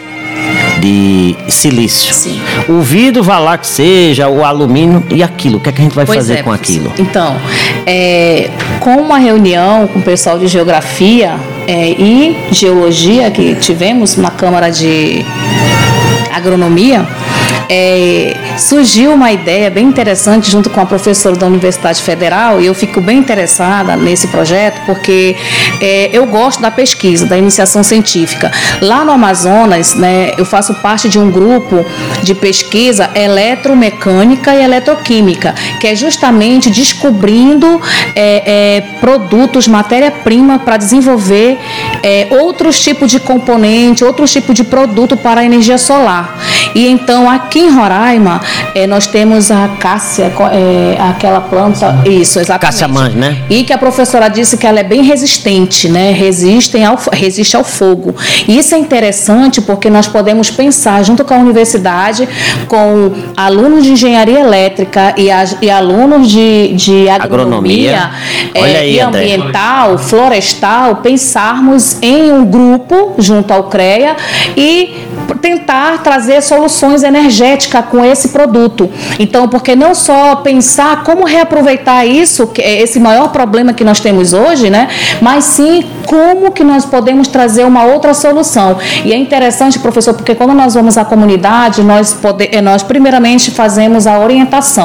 de silício. Sim. O vidro vai lá que seja, o alumínio e aquilo. O que é que a gente vai pois fazer é, com aquilo? Então, é, com uma reunião com o pessoal de geografia é, e geologia que tivemos na Câmara de Agronomia, É, surgiu uma ideia bem interessante junto com a professora da Universidade Federal, e eu fico bem interessada nesse projeto porque é, eu gosto da pesquisa, da iniciação científica. Lá no Amazonas, né, eu faço parte de um grupo de pesquisa eletromecânica e eletroquímica, que é justamente descobrindo é, é, produtos, matéria-prima para desenvolver é, outros tipos de componente, outros tipos de produto para a energia solar. E então, aqui em Roraima, é, nós temos a cássia, é, aquela planta, isso, exatamente. Cássia mãe, né? E que a professora disse que ela é bem resistente, né? Resistem ao, resiste ao fogo. E isso é interessante porque nós podemos pensar, junto com a universidade, com alunos de engenharia elétrica e, a, e alunos de, de agronomia, agronomia. É, aí, e ambiental, André. florestal, pensarmos em um grupo junto ao CREA e tentar trazer soluções energéticas com esse produto. Então, porque não só pensar como reaproveitar isso, que é esse maior problema que nós temos hoje, né? Mas sim como que nós podemos trazer uma outra solução. E é interessante, professor, porque quando nós vamos à comunidade, nós, pode, nós primeiramente fazemos a orientação.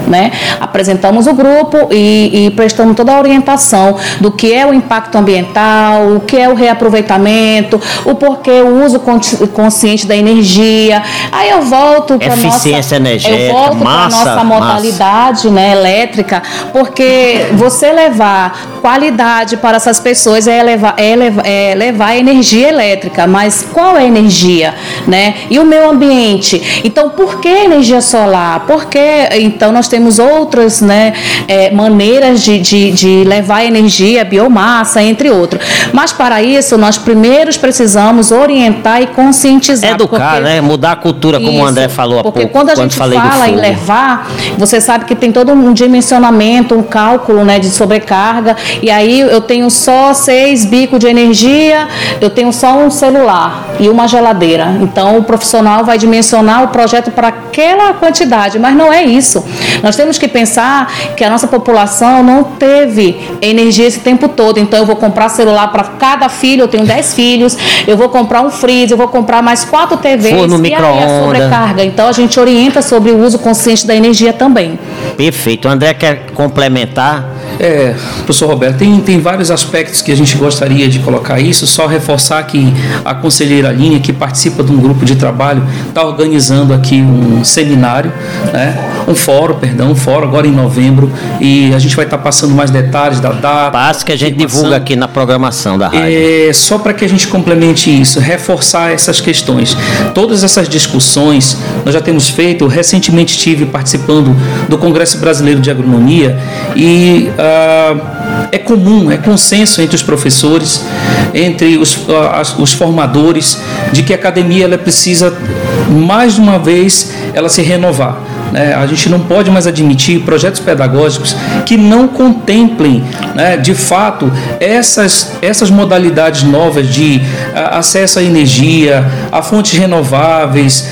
né? Apresentamos o grupo e, e prestamos toda a orientação do que é o impacto ambiental, o que é o reaproveitamento, o porquê o uso consciente da energia. Aí eu volto para eficiência nossa, energética, eu volto para nossa modalidade, né, elétrica, porque você levar qualidade para essas pessoas é levar, é levar, é levar energia elétrica, mas qual é a energia, né? E o meio ambiente. Então, por que energia solar? Porque então nós temos outras, né, é, maneiras de, de, de levar energia, biomassa, entre outros. Mas para isso nós primeiros precisamos orientar e conscientizar. Educar, porque, né? Mudar a cultura, como isso, o André falou há pouco. Porque quando a gente quando fala em levar, você sabe que tem todo um dimensionamento, um cálculo, né, de sobrecarga. E aí eu tenho só seis bicos de energia, eu tenho só um celular e uma geladeira. Então o profissional vai dimensionar o projeto para aquela quantidade, mas não é isso. Nós temos que pensar que a nossa população não teve energia esse tempo todo. Então eu vou comprar celular para cada filho, eu tenho dez filhos, eu vou comprar um freezer, eu vou comprar mais quatro T Vs. Forno, e micro-ondas. Aí a sobrecarga. Então a gente orienta sobre o uso consciente da energia também. Perfeito. O André quer complementar? É, professor Roberto, tem, tem vários aspectos que a gente gostaria de colocar isso, só reforçar que a conselheira Aline, que participa de um grupo de trabalho, está organizando aqui um seminário, né, um fórum, perdão, um fórum agora em novembro, e a gente vai estar tá passando mais detalhes da data. Passo que a gente divulga aqui na programação da rádio. É, só para que a gente complemente isso, reforçar essas questões. Todas essas discussões nós já temos feito. Recentemente estive participando do Congresso Brasileiro de Agronomia e Uh, é comum, é consenso entre os professores, entre os, uh, as, os formadores, de que a academia ela precisa, mais uma vez, ela se renovar. Né? A gente não pode mais admitir projetos pedagógicos que não contemplem, né, de fato, essas, essas modalidades novas de uh, acesso à energia, a fontes renováveis,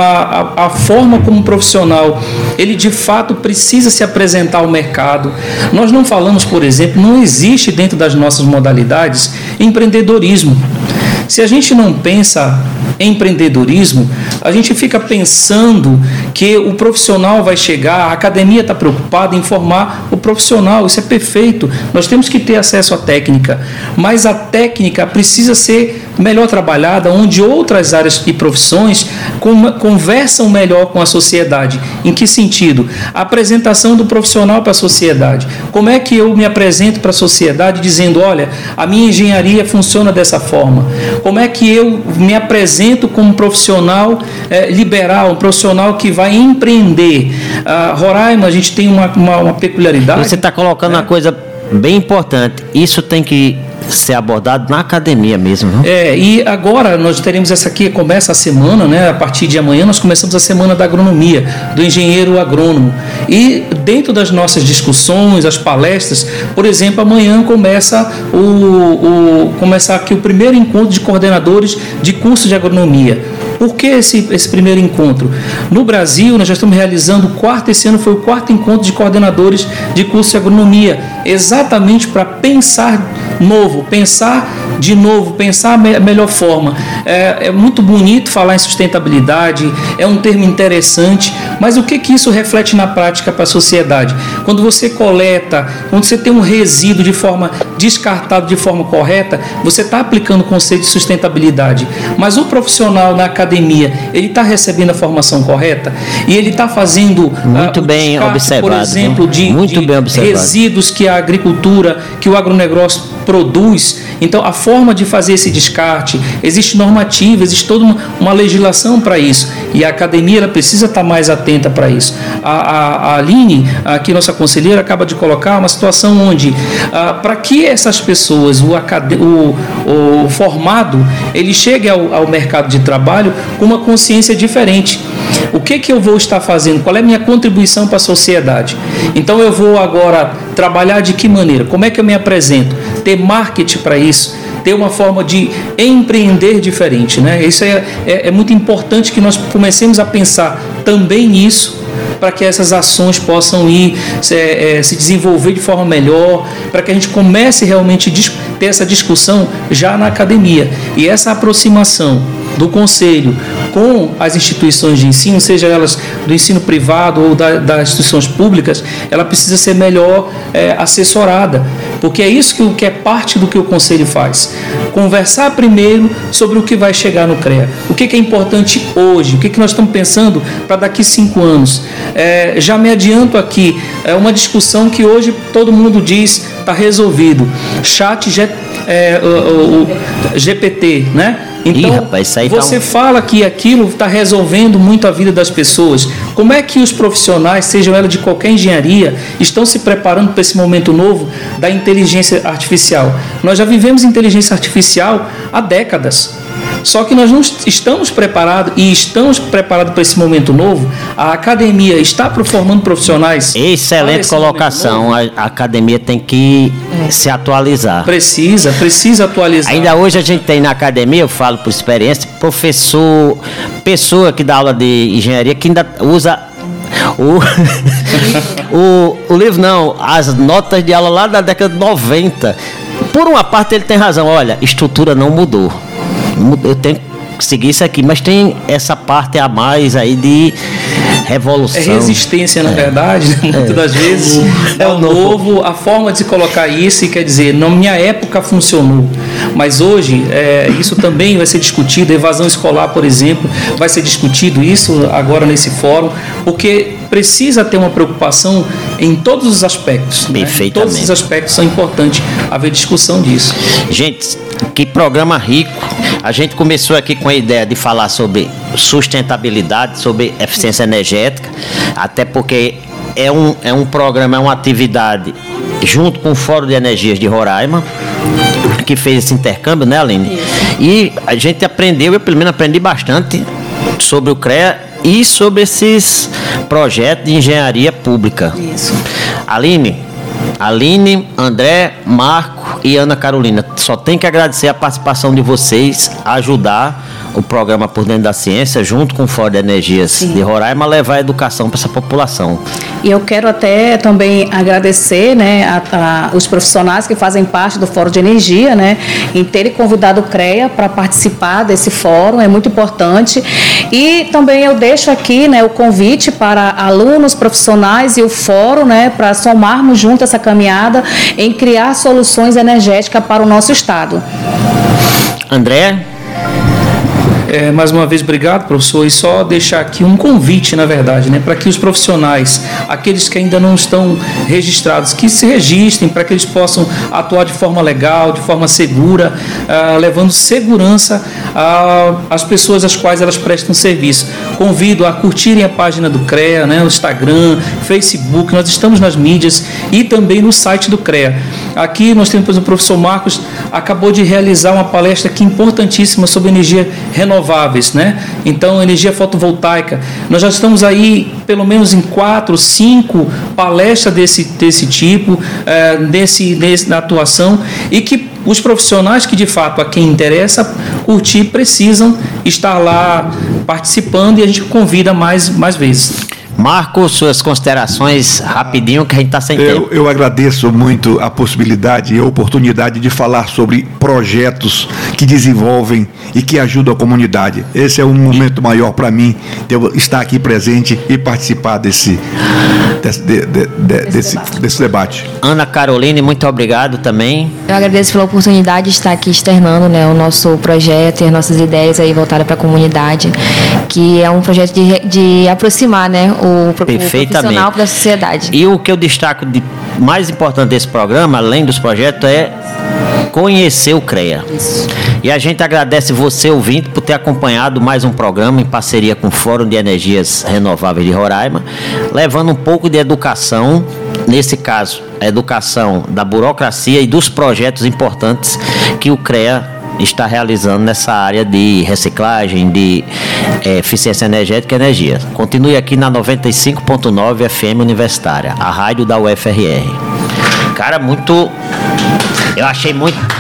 a, a, a forma como o profissional ele de fato precisa se apresentar ao mercado. Nós não falamos, por exemplo, não existe dentro das nossas modalidades empreendedorismo. Se a gente não pensa em empreendedorismo, a gente fica pensando que o profissional vai chegar, a academia está preocupada em formar o profissional. Isso é perfeito, nós temos que ter acesso à técnica, mas a técnica precisa ser melhor trabalhada, onde outras áreas e profissões conversam melhor com a sociedade. Em que sentido? A apresentação do profissional para a sociedade. Como é que eu me apresento para a sociedade dizendo, olha, a minha engenharia funciona dessa forma? Como é que eu me apresento como um profissional é, liberal, um profissional que vai empreender? A Roraima, a gente tem uma, uma, uma peculiaridade. Você está colocando, né, uma coisa bem importante. Isso tem que ser abordado na academia mesmo, não? É, e agora nós teremos essa aqui, começa a semana, né? A partir de amanhã nós começamos a semana da agronomia, do engenheiro agrônomo. E dentro das nossas discussões, as palestras, por exemplo, amanhã começa o, o começa aqui o primeiro encontro de coordenadores de curso de agronomia. Por que esse, esse primeiro encontro? No Brasil, nós já estamos realizando o quarto, esse ano foi o quarto encontro de coordenadores de curso de agronomia, exatamente para pensar novo, pensar de novo, pensar a me- melhor forma. É, é muito bonito falar em sustentabilidade, é um termo interessante, mas o que, que isso reflete na prática para a sociedade? Quando você coleta, quando você tem um resíduo de forma descartado de forma correta, você está aplicando o conceito de sustentabilidade, mas o profissional na academia, ele está recebendo a formação correta e ele está fazendo muito uh, bem descarte, observado, por exemplo, de, muito de bem observado. resíduos que a agricultura, que o agronegócio produz. Então, a forma de fazer esse descarte, existe normativa, existe toda uma, uma legislação para isso, e a academia ela precisa estar mais atenta para isso. A, a, a Aline, aqui nossa conselheira, acaba de colocar uma situação onde, ah, para que essas pessoas, o, acad... o, o formado, ele chegue ao, ao mercado de trabalho com uma consciência diferente. O que, que eu vou estar fazendo? Qual é a minha contribuição para a sociedade? Então eu vou agora trabalhar de que maneira? Como é que eu me apresento? Ter marketing para isso, ter uma forma de empreender diferente, né? Isso é, é, é muito importante que nós comecemos a pensar também nisso, para que essas ações possam ir é, é, se desenvolver de forma melhor, para que a gente comece realmente a ter essa discussão já na academia. E essa aproximação do Conselho com as instituições de ensino, seja elas do ensino privado ou da, das instituições públicas, ela precisa ser melhor é, assessorada, porque é isso que, que é parte do que o Conselho faz. Conversar primeiro sobre o que vai chegar no CREA, o que, que é importante hoje, o que, que nós estamos pensando para daqui cinco anos. É, já me adianto aqui, é uma discussão que hoje todo mundo diz está resolvido. Chat G, é, o, o G P T, né? Então, Ih, rapaz, isso aí você tá um... fala que aquilo está resolvendo muito a vida das pessoas. Como é que os profissionais, sejam elas de qualquer engenharia, estão se preparando para esse momento novo da inteligência artificial? Nós já vivemos inteligência artificial há décadas. Só que nós não estamos preparados e estamos preparados para esse momento novo. A academia está formando profissionais. Excelente colocação. A, a academia tem que é. se atualizar. Precisa, precisa atualizar. Ainda hoje a gente tem na academia, eu falo por experiência, professor, pessoa que dá aula de engenharia que ainda usa o, o, o livro, não, as notas de aula lá da década de noventa. Por uma parte ele tem razão, olha, estrutura não mudou. Eu tenho que seguir isso aqui, mas tem essa parte a mais aí de revolução. É resistência, na é. verdade, né? Muitas é. das vezes é o novo, a forma de se colocar isso, e quer dizer, na minha época funcionou, mas hoje é, isso também vai ser discutido, a evasão escolar, por exemplo, vai ser discutido isso agora nesse fórum, porque precisa ter uma preocupação em todos os aspectos. Perfeitamente. Né? Todos os aspectos são importantes haver discussão disso. Gente, que programa rico. A gente começou aqui com a ideia de falar sobre sustentabilidade, sobre eficiência energética, até porque é um, é um programa, é uma atividade junto com o Fórum de Energias de Roraima, que fez esse intercâmbio, né, Aline? Isso. E a gente aprendeu, eu pelo menos aprendi bastante sobre o CREA e sobre esses projetos de engenharia pública. Isso. Aline, Aline, André, Marco e Ana Carolina, só tem que agradecer a participação de vocês, ajudar o programa Por Dentro da Ciência, junto com o Fórum de Energias Sim. de Roraima, levar a educação para essa população. E eu quero até também agradecer, né, a, a, os profissionais que fazem parte do Fórum de Energia, né, em terem convidado o CREA para participar desse fórum, é muito importante. E também eu deixo aqui, né, o convite para alunos, profissionais e o fórum, né, para somarmos junto essa caminhada em criar soluções energéticas para o nosso estado. André? É, mais uma vez, obrigado, professor, e só deixar aqui um convite, na verdade, né, para que os profissionais, aqueles que ainda não estão registrados, que se registrem para que eles possam atuar de forma legal, de forma segura, ah, levando segurança às pessoas às quais elas prestam serviço. Convido a curtirem a página do CREA, né, no Instagram, Facebook, nós estamos nas mídias e também no site do CREA. Aqui nós temos, por exemplo, o professor Marcos acabou de realizar uma palestra aqui importantíssima sobre energia renovável. Renováveis, né? Então, energia fotovoltaica. Nós já estamos aí, pelo menos em quatro, cinco palestras desse, desse tipo, é, desse, desse, na atuação, e que os profissionais que, de fato, a quem interessa curtir, precisam estar lá participando, e a gente convida mais, mais vezes. Marco, suas considerações rapidinho, que a gente está sem eu, tempo. Eu agradeço muito a possibilidade e a oportunidade de falar sobre projetos que desenvolvem e que ajudam a comunidade. Esse é um momento maior para mim, de eu estar aqui presente e participar desse, desse, de, de, de, desse, debate. desse debate. Ana Caroline, muito obrigado também. Eu agradeço pela oportunidade de estar aqui externando, né, o nosso projeto e as nossas ideias aí voltadas para a comunidade, que é um projeto de, de aproximar, né, o O profissional da sociedade. E o que eu destaco de mais importante desse programa, além dos projetos, é conhecer o CREA. Isso. E a gente agradece você, ouvinte, por ter acompanhado mais um programa em parceria com o Fórum de Energias Renováveis de Roraima, levando um pouco de educação, nesse caso, a educação da burocracia e dos projetos importantes que o CREA está realizando nessa área de reciclagem, de é, eficiência energética e energia. Continue aqui na noventa e cinco ponto nove F M Universitária, a rádio da U F R R. Cara, muito... Eu achei muito...